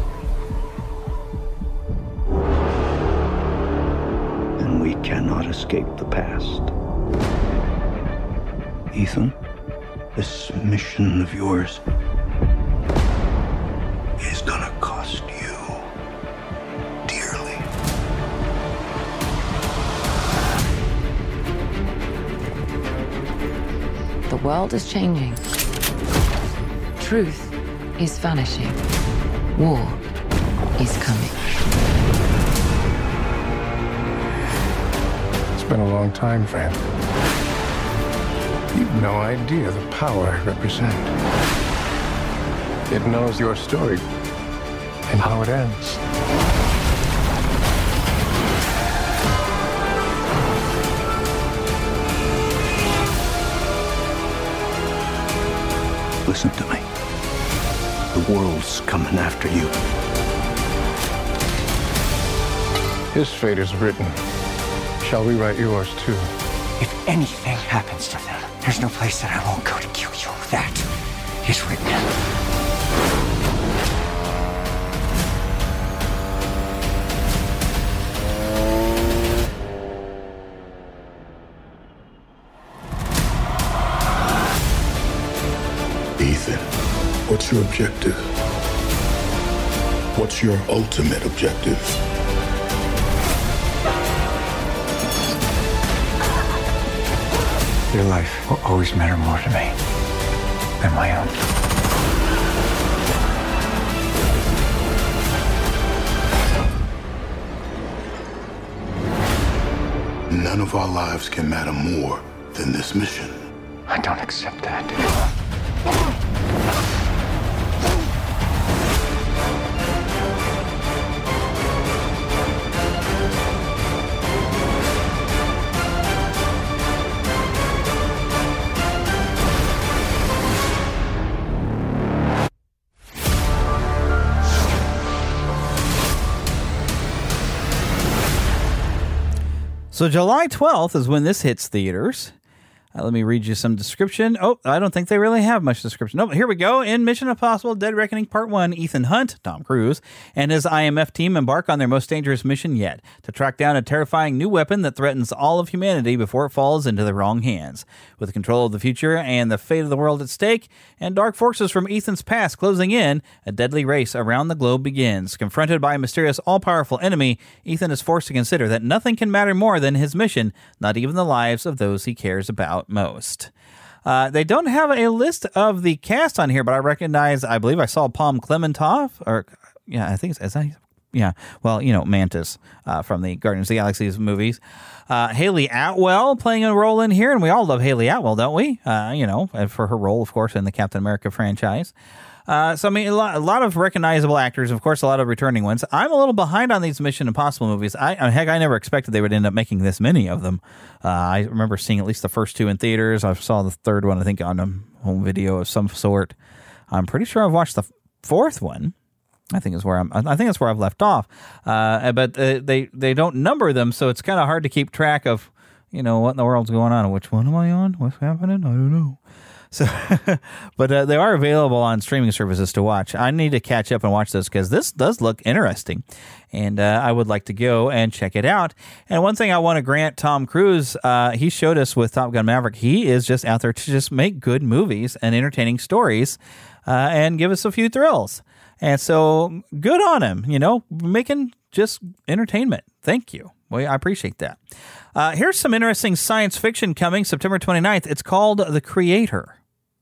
And we cannot escape the past. Ethan, this mission of yours is gonna cost you dearly. The world is changing. Truth is vanishing. War is coming. It's been a long time, friend. You've no idea the power I represent. It knows your story and how it ends. Listen to me. The world's coming after you. His fate is written. Shall we write yours too? If anything happens to them, there's no place that I won't go to kill you. That is written. Ethan, what's your objective? What's your ultimate objective? Your life will always matter more to me than my own. None of our lives can matter more than this mission. I don't accept that. So July twelfth is when this hits theaters. Uh, let me read you some description. Oh, I don't think they really have much description. No, here we go. In Mission Impossible Dead Reckoning Part one, Ethan Hunt, Tom Cruise, and his I M F team embark on their most dangerous mission yet, to track down a terrifying new weapon that threatens all of humanity before it falls into the wrong hands. With control of the future and the fate of the world at stake, and dark forces from Ethan's past closing in, a deadly race around the globe begins. Confronted by a mysterious all-powerful enemy, Ethan is forced to consider that nothing can matter more than his mission, not even the lives of those he cares about most. Uh, they don't have a list of the cast on here, but I recognize, I believe I saw Palm Clementov, or yeah, I think it's, is that, yeah, well, you know, Mantis uh, from the Guardians of the Galaxy movies. Uh, Haley Atwell playing a role in here, and we all love Haley Atwell, don't we? Uh, you know, for her role, of course, in the Captain America franchise. Uh, so, I mean, a lot, a lot of recognizable actors, of course, a lot of returning ones. I'm a little behind on these Mission Impossible movies. I, heck, I never expected they would end up making this many of them. Uh, I remember seeing at least the first two in theaters. I saw the third one, I think, on a home video of some sort. I'm pretty sure I've watched the fourth one. I think is where I'm. I think that's where I've left off. Uh, but uh, they they don't number them, so it's kind of hard to keep track of, you know, what in the world's going on. Which one am I on? What's happening? I don't know. So, but uh, they are available on streaming services to watch. I need to catch up and watch this because this does look interesting, and uh, I would like to go and check it out. And one thing I want to grant Tom Cruise, uh, he showed us with Top Gun Maverick, he is just out there to just make good movies and entertaining stories, uh, and give us a few thrills. And so, good on him, you know, making just entertainment. Thank you. Well, I appreciate that. Uh, here's some interesting science fiction coming September twenty-ninth. It's called The Creator.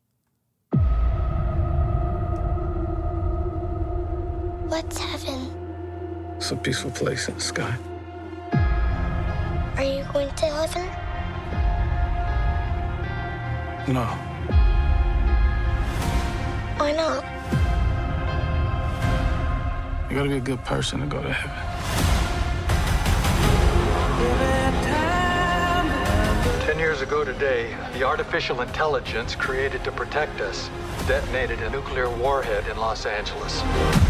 What's heaven? It's a peaceful place in the sky. Are you going to heaven? No. Why not? You gotta be a good person to go to heaven. Ten years ago today, the artificial intelligence created to protect us detonated a nuclear warhead in Los Angeles.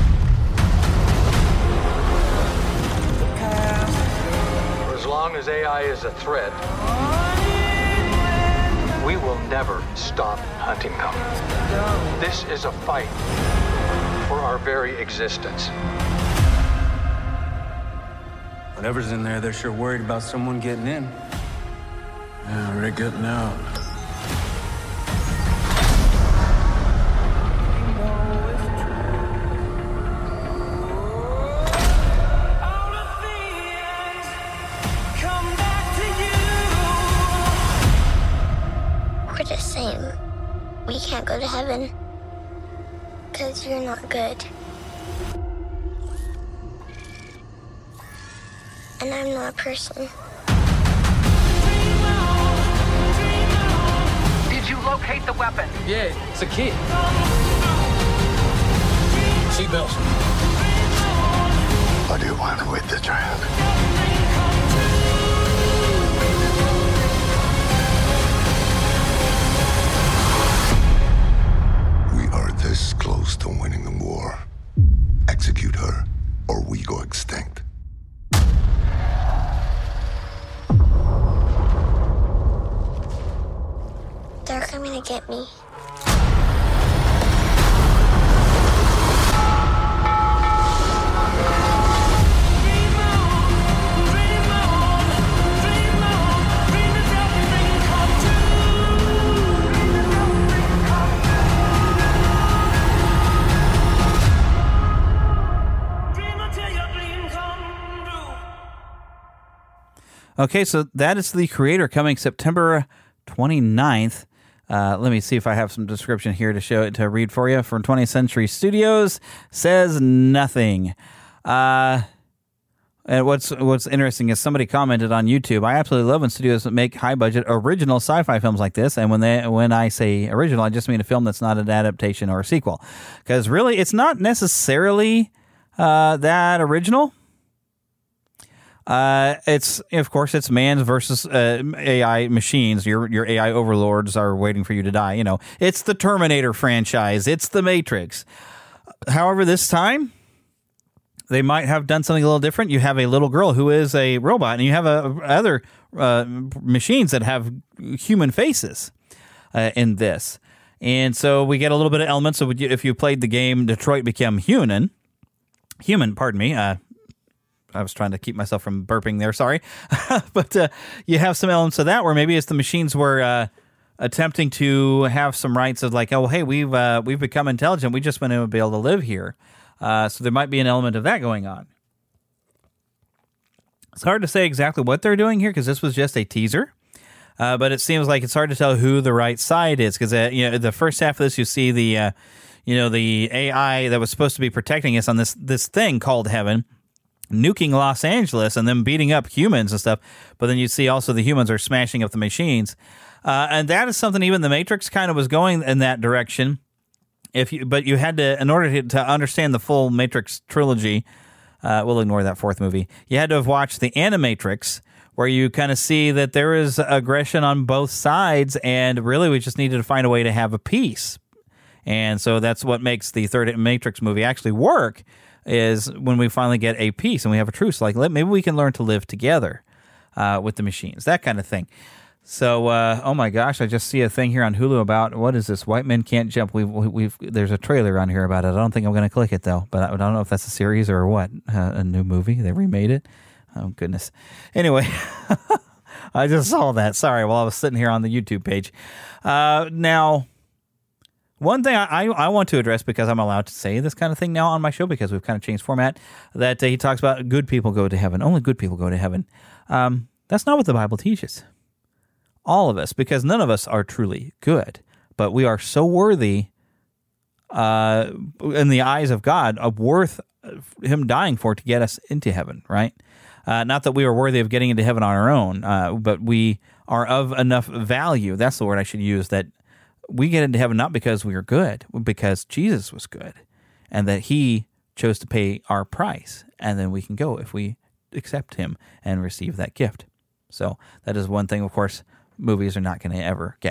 For as long as A I is a threat, we will never stop hunting them. This is a fight for our very existence. Whatever's in there, they're sure worried about someone getting in. Yeah, we're getting out. We're the same. We can't go to heaven because you're not good. And I'm not a person. Did you locate the weapon? Yeah, it's a kid. Seatbelts. What do you want with the child? We are this close to winning the war. Execute her, or we go extinct. They're coming to get me. Okay, so that is The Creator coming September twenty-ninth. Uh, let me see if I have some description here to show it to read for you. From twentieth Century Studios, says nothing. Uh, and what's what's interesting is somebody commented on YouTube. I absolutely love when studios make high budget original sci-fi films like this. And when they when I say original, I just mean a film that's not an adaptation or a sequel, because really it's not necessarily uh, that original. Uh, it's, of course, it's man's versus uh, A I machines. Your your A I overlords are waiting for you to die. You know, it's the Terminator franchise. It's the Matrix. However, this time, they might have done something a little different. You have a little girl who is a robot, and you have a, other uh, machines that have human faces uh, in this. And so we get a little bit of elements. So if you played the game Detroit Become Human, human, pardon me, uh, I was trying to keep myself from burping there, sorry. But uh, you have some elements of that where maybe it's the machines were uh, attempting to have some rights of like, oh, hey, we've uh, we've become intelligent. We just want to be able to live here. Uh, so there might be an element of that going on. It's hard to say exactly what they're doing here because this was just a teaser. Uh, but it seems like it's hard to tell who the right side is because uh, you know, the first half of this, you see the uh, you know the A I that was supposed to be protecting us on this this thing called heaven, nuking Los Angeles and then beating up humans and stuff. But then you see also the humans are smashing up the machines. Uh, and that is something even the Matrix kind of was going in that direction. If you, but you had to, in order to, to understand the full Matrix trilogy, uh, we'll ignore that fourth movie. You had to have watched the Animatrix, where you kind of see that there is aggression on both sides. And really, we just needed to find a way to have a peace. And so that's what makes the third Matrix movie actually work, is when we finally get a peace and we have a truce, like maybe we can learn to live together uh, with the machines, that kind of thing. So, uh, oh my gosh, I just see a thing here on Hulu about, what is this? White Men Can't Jump. We've, we've there's a trailer on here about it. I don't think I'm going to click it though, but I don't know if that's a series or what, uh, a new movie. They remade it. Oh goodness. Anyway, I just saw that. Sorry, while I was sitting here on the YouTube page. Uh, now. One thing I, I want to address, because I'm allowed to say this kind of thing now on my show because we've kind of changed format, that uh, he talks about good people go to heaven. Only good people go to heaven. Um, that's not what the Bible teaches. All of us, because none of us are truly good, but we are so worthy uh, in the eyes of God, of worth him dying for to get us into heaven, right? Uh, not that we are worthy of getting into heaven on our own, uh, but we are of enough value. That's the word I should use, that we get into heaven not because we are good, but because Jesus was good and that he chose to pay our price. And then we can go if we accept him and receive that gift. So that is one thing, of course, movies are not going to ever get. But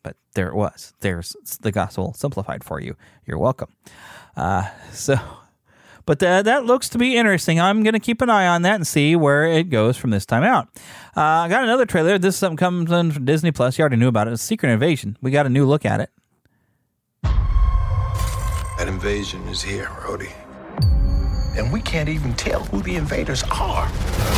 but there it was. There's the gospel simplified for you. You're welcome. Uh, so, but the, that looks to be interesting. I'm going to keep an eye on that and see where it goes from this time out. Uh, I got another trailer. This is something comes in from Disney Plus. You already knew about it. It's Secret Invasion. We got a new look at it. That invasion is here, Rhodey. And we can't even tell who the invaders are.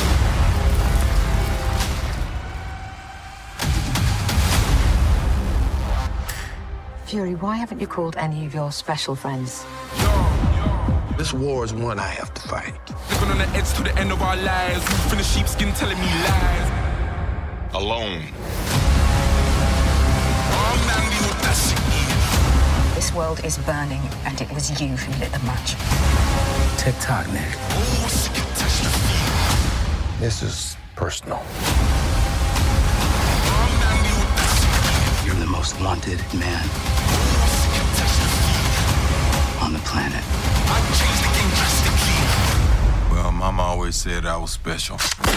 Fury, why haven't you called any of your special friends? This war is one I have to fight. Living on the edge to the end of our lives. From the sheepskin telling me lies. Alone. This world is burning, and it was you who lit the match. TikTok, Nick. This is personal. You're the most wanted man on the planet. Well, Mama always said I was special.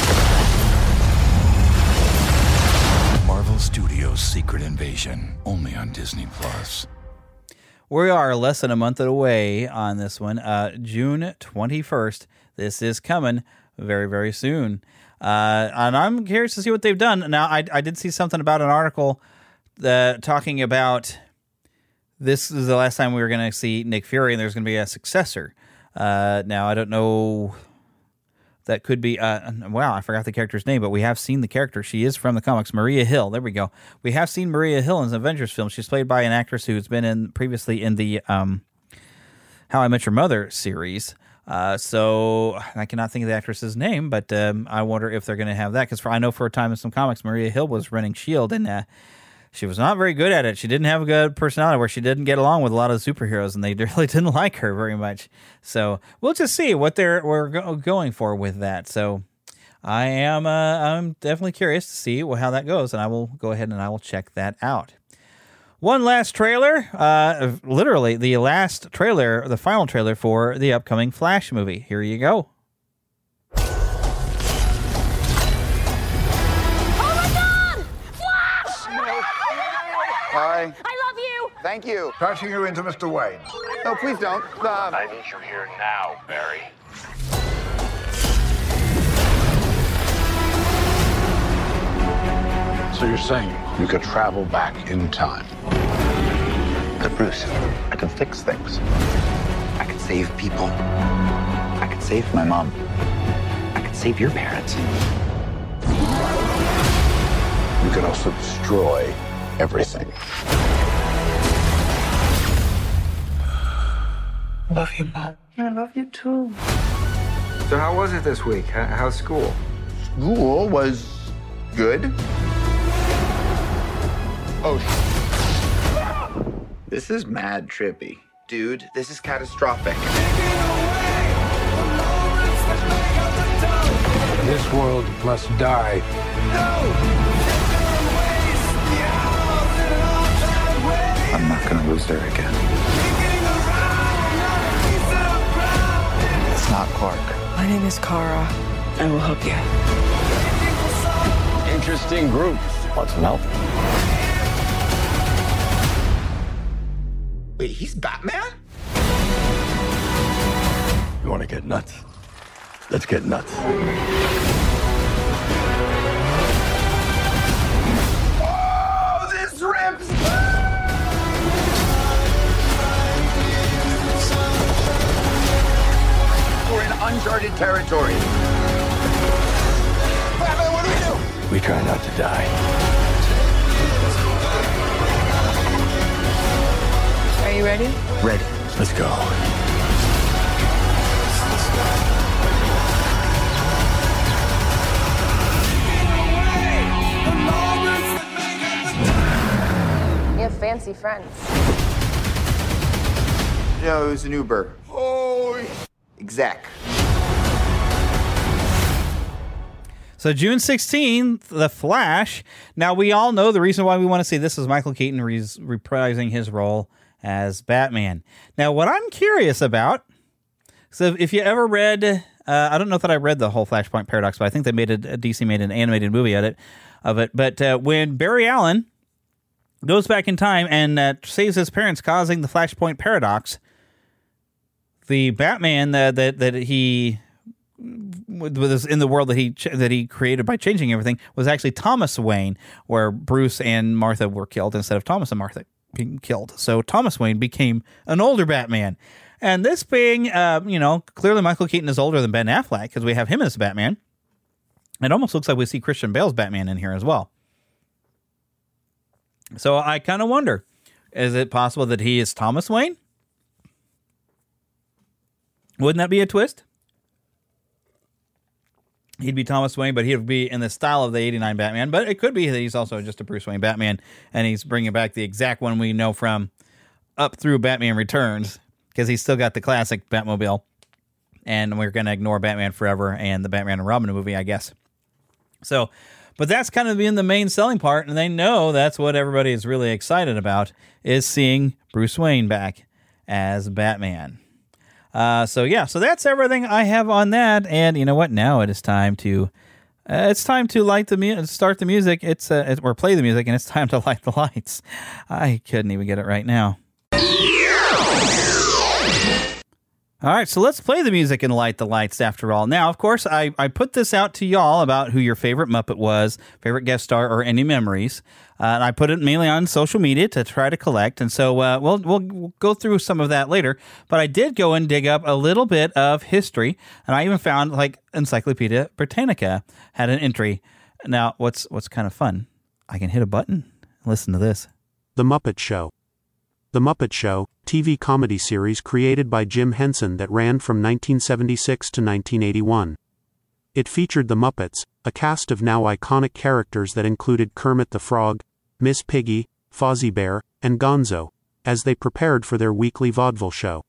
Marvel Studios' Secret Invasion, only on Disney Plus. We are less than a month away on this one. Uh, June twenty-first. This is coming very, very soon. Uh, and I'm curious to see what they've done. Now, I, I did see something about an article that, talking about this is the last time we were going to see Nick Fury, and there's going to be a successor. Uh, now, I don't know. That could be, uh, wow, I forgot the character's name, but we have seen the character. She is from the comics, Maria Hill. There we go. We have seen Maria Hill in the Avengers film. She's played by an actress who's been in previously in the um, How I Met Your Mother series. Uh, so I cannot think of the actress's name, but um, I wonder if they're going to have that, because I know for a time in some comics, Maria Hill was running S H I E L D, and uh, she was not very good at it. She didn't have a good personality, where she didn't get along with a lot of superheroes, and they really didn't like her very much. So we'll just see what they're we're go- going for with that. So I am uh, I'm definitely curious to see how that goes, and I will go ahead and I will check that out. One last trailer, uh, literally the last trailer, the final trailer for the upcoming Flash movie. Here you go. Hi. I love you. Thank you. Passing you into Mister Wayne. No, please don't. Um, I need you here now, Barry. So you're saying you could travel back in time? But Bruce, I can fix things. I can save people. I can save my mom. I can save your parents. You could also destroy everything. Love you, Mom. I love you too. So how was it this week? How, how's school? School was good. Oh, sh- This is mad trippy. Dude, this is catastrophic. This world must die. I'm not gonna lose her again. It's not Clark. My name is Kara. I will help you. Interesting group. Want some help? Wait, he's Batman? You want to get nuts? Let's get nuts. Oh, this rips! We're in uncharted territory. Batman, what do we do? We try not to die. Are you ready? Ready. Let's go. You have fancy friends. You know, it was an Uber. Oh, exec. So June sixteenth, The Flash. Now, we all know the reason why we want to see this is Michael Keaton re- reprising his role as Batman. Now, what I'm curious about, so if you ever read, uh, I don't know that I read the whole Flashpoint Paradox, but I think they made a, D C made an animated movie of it. Of it. But uh, when Barry Allen goes back in time and uh, saves his parents, causing the Flashpoint paradox. The Batman that that, that he was in the world that he that he created by changing everything was actually Thomas Wayne, where Bruce and Martha were killed instead of Thomas and Martha being killed. So Thomas Wayne became an older Batman. And this being, uh, you know, clearly Michael Keaton is older than Ben Affleck because we have him as Batman. It almost looks like we see Christian Bale's Batman in here as well. So I kind of wonder, is it possible that he is Thomas Wayne? Wouldn't that be a twist? He'd be Thomas Wayne, but he would be in the style of the eighty-nine Batman. But it could be that he's also just a Bruce Wayne Batman, and he's bringing back the exact one we know from up through Batman Returns, because he's still got the classic Batmobile, and we're going to ignore Batman Forever and the Batman and Robin movie, I guess. So, but that's kind of been the main selling part, and they know that's what everybody is really excited about, is seeing Bruce Wayne back as Batman. Uh, so yeah, so that's everything I have on that, and you know what? Now it is time to, uh, it's time to light the mu- start the music. It's uh, it, or play the music, and it's time to light the lights. I couldn't even get it right now. All right, so let's play the music and light the lights after all. Now, of course, I, I put this out to y'all about who your favorite Muppet was, favorite guest star, or any memories. Uh, and I put it mainly on social media to try to collect. And so uh, we'll, we'll we'll go through some of that later. But I did go and dig up a little bit of history. And I even found, like, Encyclopedia Britannica had an entry. Now, what's what's kind of fun, I can hit a button. Listen to this. The Muppet Show. The Muppet Show, T V comedy series created by Jim Henson that ran from nineteen seventy-six to nineteen eighty-one. It featured the Muppets, a cast of now iconic characters that included Kermit the Frog, Miss Piggy, Fozzie Bear, and Gonzo, as they prepared for their weekly vaudeville show.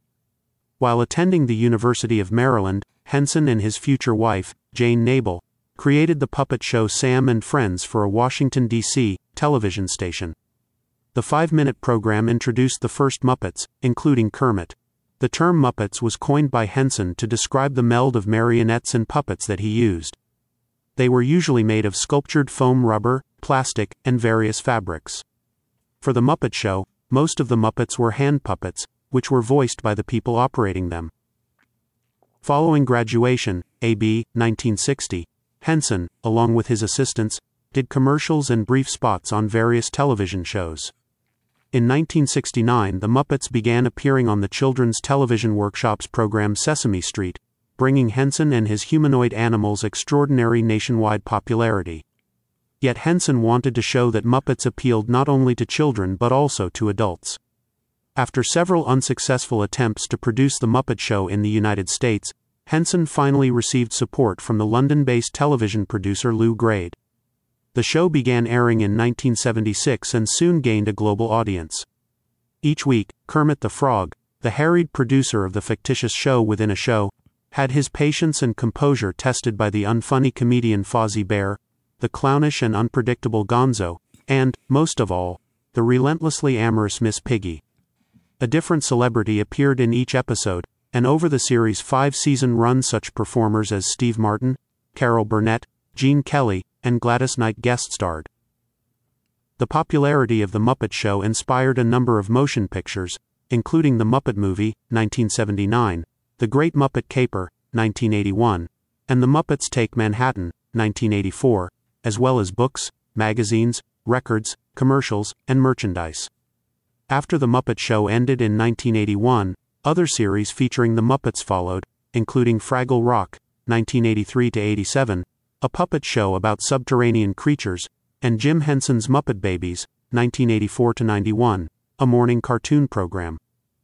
While attending the University of Maryland, Henson and his future wife, Jane Nabel, created the puppet show Sam and Friends for a Washington, D C television station. The five-minute program introduced the first Muppets, including Kermit. The term Muppets was coined by Henson to describe the meld of marionettes and puppets that he used. They were usually made of sculptured foam rubber, plastic, and various fabrics. For the Muppet Show, most of the Muppets were hand puppets, which were voiced by the people operating them. Following graduation, A B nineteen sixty, Henson, along with his assistants, did commercials and brief spots on various television shows. In nineteen sixty-nine, the Muppets began appearing on the Children's Television Workshops program Sesame Street, bringing Henson and his humanoid animals extraordinary nationwide popularity. Yet Henson wanted to show that Muppets appealed not only to children but also to adults. After several unsuccessful attempts to produce The Muppet Show in the United States, Henson finally received support from the London-based television producer Lew Grade. The show began airing in nineteen seventy-six and soon gained a global audience. Each week, Kermit the Frog, the harried producer of the fictitious show within a show, had his patience and composure tested by the unfunny comedian Fozzie Bear, the clownish and unpredictable Gonzo, and, most of all, the relentlessly amorous Miss Piggy. A different celebrity appeared in each episode, and over the series' five-season run such performers as Steve Martin, Carol Burnett, Gene Kelly, and Gladys Knight guest-starred. The popularity of The Muppet Show inspired a number of motion pictures, including The Muppet Movie, nineteen seventy-nine, The Great Muppet Caper, nineteen eighty-one, and The Muppets Take Manhattan, nineteen eighty-four, as well as books, magazines, records, commercials, and merchandise. After The Muppet Show ended in nineteen eighty-one, other series featuring the Muppets followed, including Fraggle Rock, nineteen eighty-three to eighty-seven, a puppet show about subterranean creatures, and Jim Henson's Muppet Babies, nineteen eighty-four to ninety-one, a morning cartoon program.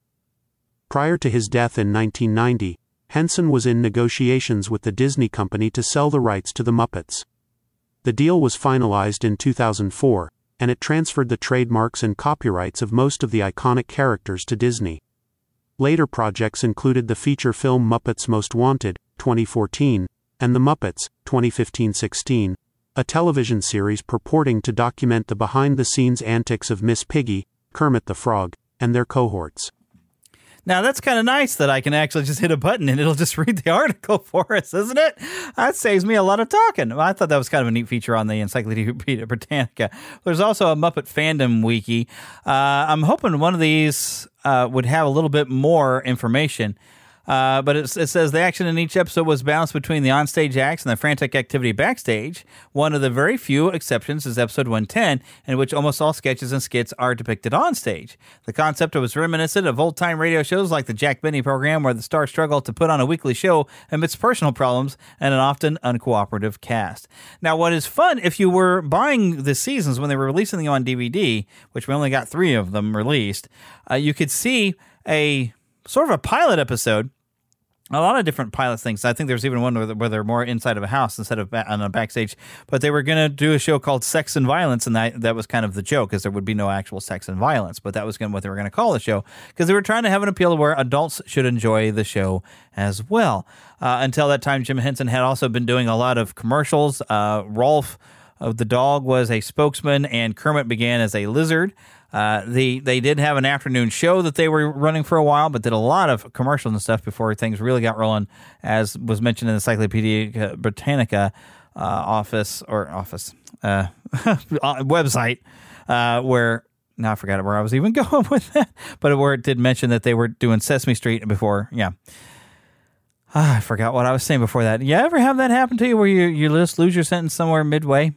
Prior to his death in nineteen ninety, Henson was in negotiations with the Disney Company to sell the rights to the Muppets. The deal was finalized in two thousand four, and it transferred the trademarks and copyrights of most of the iconic characters to Disney. Later projects included the feature film Muppets Most Wanted, twenty fourteen, and The Muppets, twenty fifteen sixteen, a television series purporting to document the behind-the-scenes antics of Miss Piggy, Kermit the Frog, and their cohorts. Now, that's kind of nice that I can actually just hit a button and it'll just read the article for us, isn't it? That saves me a lot of talking. Well, I thought that was kind of a neat feature on the Encyclopedia Britannica. There's also a Muppet Fandom Wiki. Uh, I'm hoping one of these uh, would have a little bit more information. Uh, but it, it says the action in each episode was balanced between the onstage acts and the frantic activity backstage. One of the very few exceptions is episode one ten, in which almost all sketches and skits are depicted on stage. The concept was reminiscent of old-time radio shows like the Jack Benny program, where the star struggled to put on a weekly show amidst personal problems and an often uncooperative cast. Now, what is fun, if you were buying the seasons when they were releasing them on D V D, which we only got three of them released, uh, you could see a sort of a pilot episode. A lot of different pilot things. I think there's even one where, where they're more inside of a house instead of ba- on a backstage. But they were going to do a show called Sex and Violence, and that, that was kind of the joke, because there would be no actual sex and violence. But that was gonna, what they were going to call the show, because they were trying to have an appeal where adults should enjoy the show as well. Uh, until that time, Jim Henson had also been doing a lot of commercials. Uh, Rolf, uh, the dog, was a spokesman, and Kermit began as a lizard. Uh, the, they did have an afternoon show that they were running for a while, but did a lot of commercials and stuff before things really got rolling, as was mentioned in the Encyclopedia Britannica uh, office, or office, uh, website, uh, where, now I forgot where I was even going with that, but where it did mention that they were doing Sesame Street before, yeah. Ah, I forgot what I was saying before that. You ever have that happen to you where you, you just lose your sentence somewhere midway?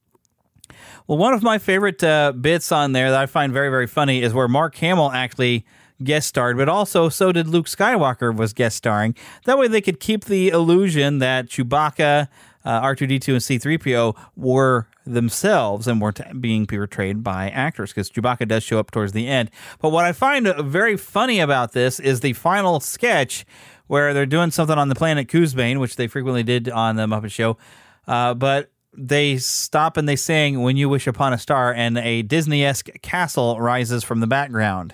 Well, one of my favorite uh, bits on there that I find very, very funny is where Mark Hamill actually guest starred, but also so did Luke Skywalker was guest starring. That way they could keep the illusion that Chewbacca, uh, R two D two, and C three P O were themselves and weren't being portrayed by actors, because Chewbacca does show up towards the end. But what I find very funny about this is the final sketch where they're doing something on the planet Coosbane, which they frequently did on the Muppet Show, uh, but they stop and they sing "When You Wish Upon a Star," and a Disney-esque castle rises from the background.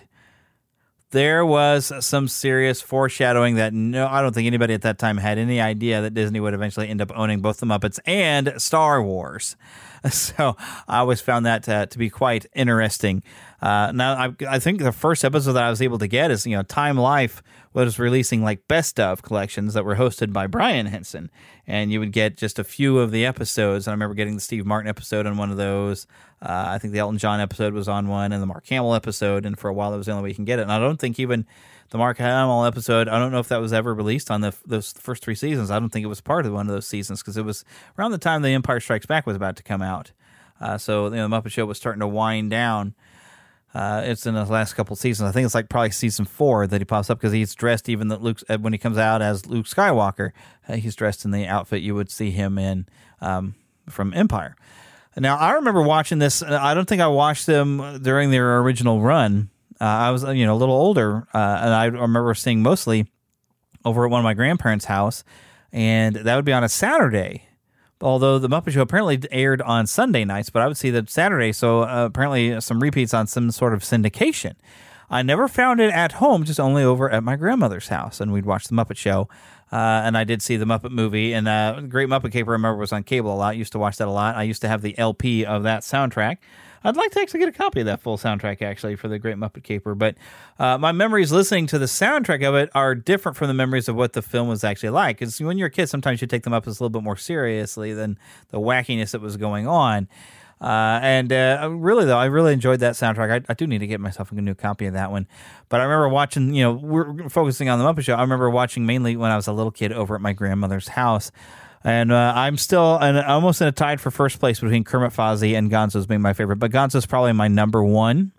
There was some serious foreshadowing that no, I don't think anybody at that time had any idea that Disney would eventually end up owning both the Muppets and Star Wars. So I always found that to, to be quite interesting. Uh, now, I, I think the first episode that I was able to get is, you know, Time Life was releasing like best of collections that were hosted by Brian Henson. And you would get just a few of the episodes. And I remember getting the Steve Martin episode on one of those. Uh, I think the Elton John episode was on one, and the Mark Hamill episode. And for a while, that was the only way you can get it. And I don't think even the Mark Hamill episode, I don't know if that was ever released on the those first three seasons. I don't think it was part of one of those seasons, because it was around the time The Empire Strikes Back was about to come out. Uh, so, you know, the Muppet Show was starting to wind down. Uh, it's in the last couple of seasons. I think it's like probably season four that he pops up, because he's dressed even that Luke, when he comes out as Luke Skywalker, uh, he's dressed in the outfit you would see him in um, from Empire. Now, I remember watching this. I don't think I watched them during their original run. Uh, I was, you know, a little older, uh, and I remember seeing mostly over at one of my grandparents' house, and that would be on a Saturday. Although the Muppet Show apparently aired on Sunday nights, but I would see that Saturday, so uh, apparently some repeats on some sort of syndication. I never found it at home, just only over at my grandmother's house, and we'd watch the Muppet Show. Uh, and I did see the Muppet movie, and uh, Great Muppet Caper, I remember, was on cable a lot. I used to watch that a lot. I used to have the L P of that soundtrack. I'd like to actually get a copy of that full soundtrack, actually, for the Great Muppet Caper. But uh, my memories listening to the soundtrack of it are different from the memories of what the film was actually like. Because when you're a kid, sometimes you take them up as a little bit more seriously than the wackiness that was going on. Uh, and uh, really, though, I really enjoyed that soundtrack. I, I do need to get myself a new copy of that one. But I remember watching, you know, we're focusing on the Muppet Show. I remember watching mainly when I was a little kid over at my grandmother's house. And uh, I'm still and almost in a tied for first place between Kermit, Fozzie, and Gonzo's being my favorite. But Gonzo's probably my number one.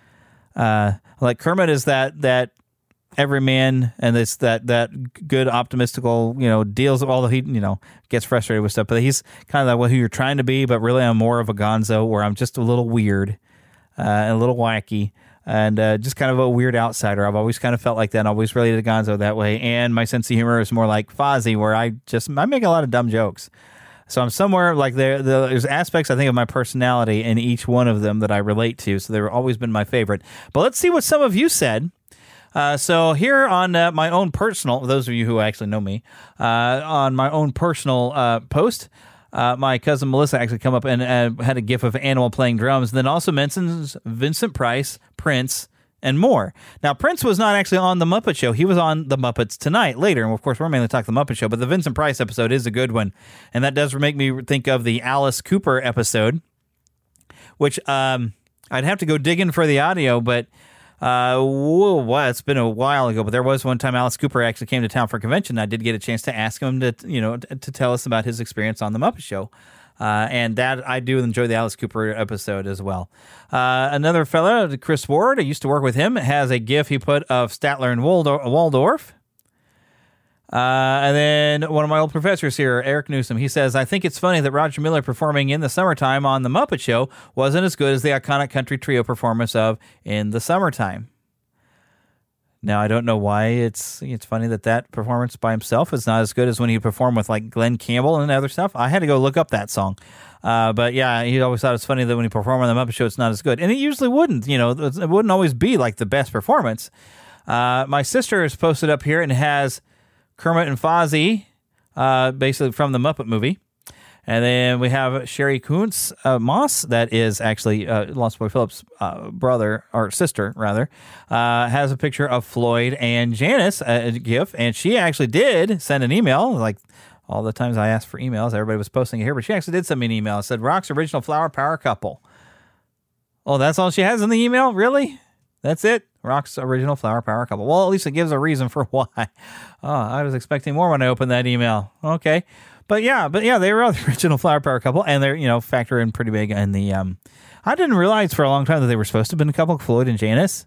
Uh, like Kermit is that that everyman, and it's that that good optimistical, you know, deals. Although he, you know, gets frustrated with stuff, but he's kind of like who you're trying to be. But really, I'm more of a Gonzo, where I'm just a little weird, uh, and a little wacky. And uh, just kind of a weird outsider. I've always kind of felt like that. I always related to Gonzo that way. And my sense of humor is more like Fozzie, where I just I make a lot of dumb jokes. So I'm somewhere like there. There's aspects, I think, of my personality in each one of them that I relate to. So they've always been my favorite. But let's see what some of you said. Uh, so here on uh, my own personal, those of you who actually know me, uh, on my own personal uh, post, Uh, my cousin Melissa actually come up and uh, had a gif of Animal playing drums, and then also mentions Vincent Price, Prince, and more. Now, Prince was not actually on The Muppet Show. He was on The Muppets Tonight later. And, of course, we're mainly talking The Muppet Show. But the Vincent Price episode is a good one. And that does make me think of the Alice Cooper episode, which um, I'd have to go digging for the audio. But uh, whoa, wow, it's been a while ago. But there was one time Alice Cooper actually came to town for a convention. I did get a chance to ask him to, you know, to tell us about his experience on The Muppet Show. Uh, and that I do enjoy the Alice Cooper episode as well. Uh, another fellow, Chris Ward, I used to work with him, has a GIF he put of Statler and Waldorf. Uh, and then one of my old professors here, Eric Newsom, he says, I think it's funny that Roger Miller performing in the summertime on The Muppet Show wasn't as good as the iconic country trio performance of In the Summertime. Now, I don't know why it's it's funny that that performance by himself is not as good as when he performed with, like, Glenn Campbell and other stuff. I had to go look up that song. Uh, but, yeah, he always thought it was funny that when he performed on The Muppet Show, it's not as good. And it usually wouldn't, you know, it wouldn't always be, like, the best performance. Uh, my sister has posted up here and has Kermit and Fozzie, uh, basically from the Muppet movie. And then we have Sherry Kuntz uh, Moss, that is actually uh, Lost Boy Phillips' uh, brother, or sister, rather, uh, has a picture of Floyd and Janice, a GIF, and she actually did send an email, like all the times I asked for emails, everybody was posting it here, but she actually did send me an email. It said, Rock's original flower power couple. Oh, that's all she has in the email? Really? That's it? Rock's original flower power couple. Well, at least it gives a reason for why. Oh, I was expecting more when I opened that email. Okay. But yeah, but yeah, they were the original flower power couple, and they're, you know, factor in pretty big in the, um, I didn't realize for a long time that they were supposed to have been a couple, Floyd and Janice.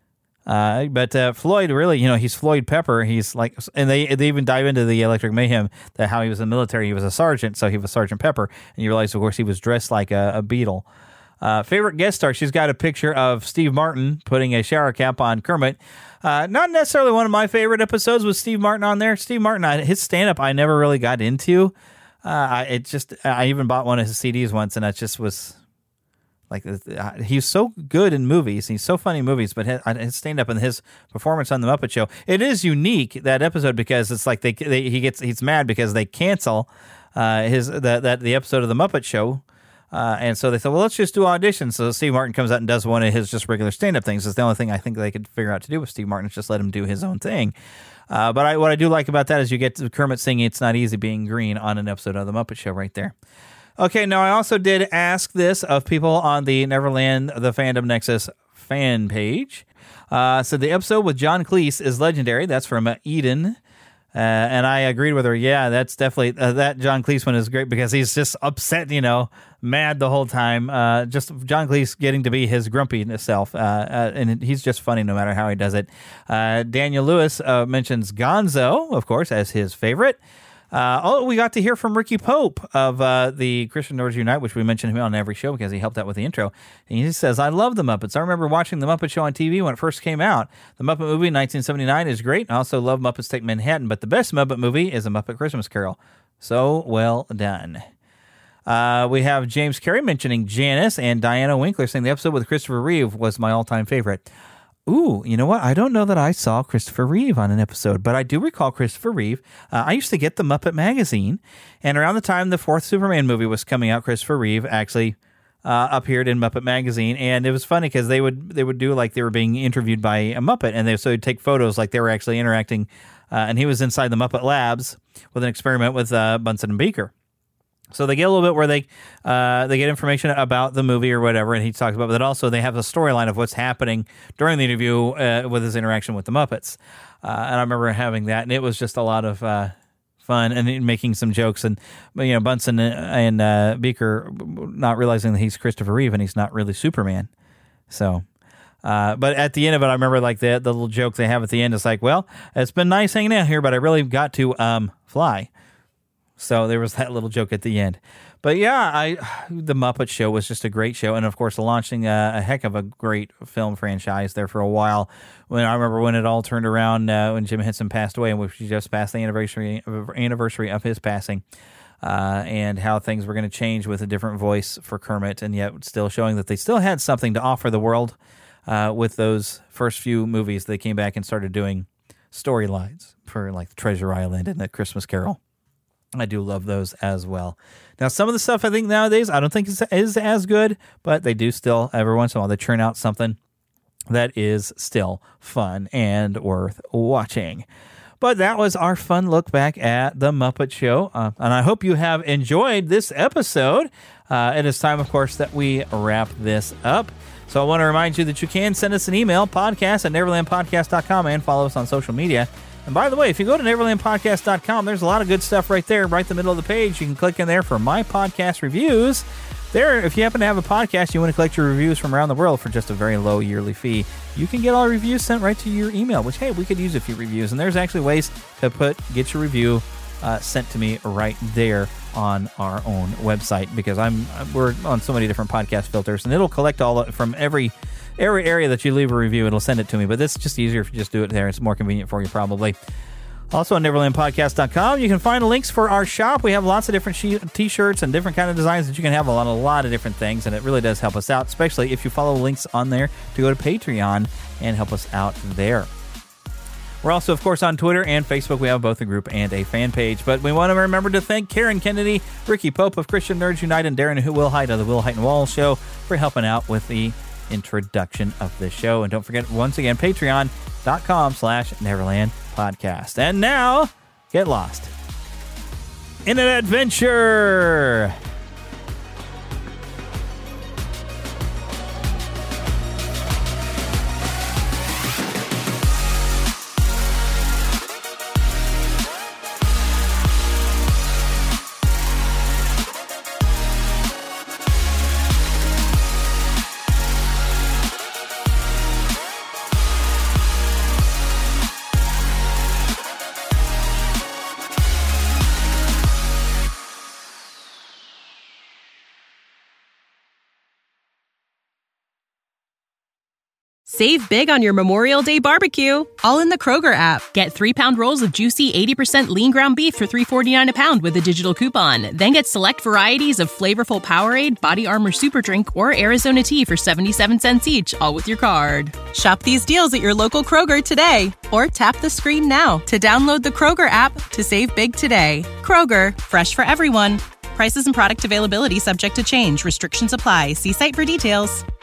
Uh, but uh, Floyd, really, you know, he's Floyd Pepper. He's like, and they they even dive into the Electric Mayhem, that how he was in the military. He was a sergeant, so he was Sergeant Pepper. And you realize, of course, he was dressed like a, a Beatle. Uh, favorite guest star, she's got a picture of Steve Martin putting a shower cap on Kermit. Uh, not necessarily one of my favorite episodes with Steve Martin on there. Steve Martin, I, his stand-up I never really got into. Uh, I, it just, I even bought one of his C Ds once, and it just was like, uh, he's so good in movies. He's so funny in movies, but his, his stand-up and his performance on The Muppet Show, it is unique, that episode, because it's like they, they he gets he's mad because they cancel uh, his that that the episode of The Muppet Show. Uh, and so they said, well, let's just do auditions. So Steve Martin comes out and does one of his just regular stand-up things. It's the only thing I think they could figure out to do with Steve Martin is just let him do his own thing. Uh, but I, what I do like about that is you get to Kermit singing It's Not Easy Being Green on an episode of The Muppet Show right there. Okay, now I also did ask this of people on the Neverland, the Fandom Nexus fan page. Uh, so the episode with John Cleese is legendary. That's from uh, Eden. Uh, and I agreed with her. Yeah, that's definitely, uh, that John Cleese one is great because he's just upset, you know, mad the whole time. Uh, just John Cleese getting to be his grumpy self. Uh, uh, and he's just funny no matter how he does it. Uh, Daniel Lewis uh, mentions Gonzo, of course, as his favorite. Uh, oh, we got to hear from Ricky Pope of uh, the Christian Doors Unite, which we mention him on every show because he helped out with the intro. And he says, I love The Muppets. I remember watching The Muppet Show on T V when it first came out. The Muppet movie in nineteen seventy-nine is great. I also love Muppets Take Manhattan, but the best Muppet movie is A Muppet Christmas Carol. So well done. Uh, we have James Carey mentioning Janice, and Diana Winkler saying the episode with Christopher Reeve was my all-time favorite. Ooh, you know what? I don't know that I saw Christopher Reeve on an episode, but I do recall Christopher Reeve. Uh, I used to get the Muppet Magazine, and around the time the fourth Superman movie was coming out, Christopher Reeve actually uh, appeared in Muppet Magazine, and it was funny because they would they would do like they were being interviewed by a Muppet, and they so they'd take photos like they were actually interacting, uh, and he was inside the Muppet Labs with an experiment with uh, Bunsen and Beaker. So they get a little bit where they uh, they get information about the movie or whatever, and he talks about, but also they have a storyline of what's happening during the interview uh, with his interaction with the Muppets. Uh, and I remember having that, and it was just a lot of uh, fun and making some jokes. And you know, Bunsen and uh, Beaker not realizing that he's Christopher Reeve and he's not really Superman. So, uh, but at the end of it, I remember like the the little joke they have at the end is like, "Well, it's been nice hanging out here, but I really got to um, fly." So there was that little joke at the end. But yeah, I the Muppet Show was just a great show. And of course, launching a, a heck of a great film franchise there for a while. When I remember when it all turned around uh, when Jim Henson passed away, and we just passed the anniversary, anniversary of his passing, uh, and how things were going to change with a different voice for Kermit, and yet still showing that they still had something to offer the world uh, with those first few movies. They came back and started doing storylines for like Treasure Island and The Christmas Carol. I do love those as well. Now, some of the stuff I think nowadays I don't think is, is as good, but they do still, every once in a while, they churn out something. that is still fun and worth watching. But that was our fun look back at The Muppet Show. Uh, and I hope you have enjoyed this episode. Uh, it is time, of course, that we wrap this up. So I want to remind you that you can send us an email, podcast at neverland podcast dot com, and follow us on social media. And by the way, if you go to neverland podcast dot com, there's a lot of good stuff right there, right in the middle of the page. You can click in there for My Podcast Reviews. There, if you happen to have a podcast, you want to collect your reviews from around the world for just a very low yearly fee, you can get all reviews sent right to your email, which, hey, we could use a few reviews. And there's actually ways to put get your review uh, sent to me right there on our own website, because I'm we're on so many different podcast filters, and it'll collect all from every every area that you leave a review. It'll send it to me, but it's just easier if you just do it there. It's more convenient for you, probably. Also on neverland podcast dot com, you can find links for our shop. We have lots of different she- t-shirts and different kind of designs that you can have on a lot of different things, and it really does help us out, especially if you follow links on there to go to Patreon and help us out there. We're also, of course, on Twitter and Facebook. We have both a group and a fan page. But we want to remember to thank Karen Kennedy, Ricky Pope of Christian Nerds Unite, and Darren Wilhite of the Wilhite and Wall Show for helping out with the introduction of this show. And don't forget, once again, patreon dot com slash Neverland Podcast. And now, get lost in an adventure. Save big on your Memorial Day barbecue, all in the Kroger app. Get three-pound rolls of juicy eighty percent lean ground beef for three forty-nine a pound with a digital coupon. Then get select varieties of flavorful Powerade, Body Armor Super Drink, or Arizona tea for seventy-seven cents each, all with your card. Shop these deals at your local Kroger today, or tap the screen now to download the Kroger app to save big today. Kroger, fresh for everyone. Prices and product availability subject to change. Restrictions apply. See site for details.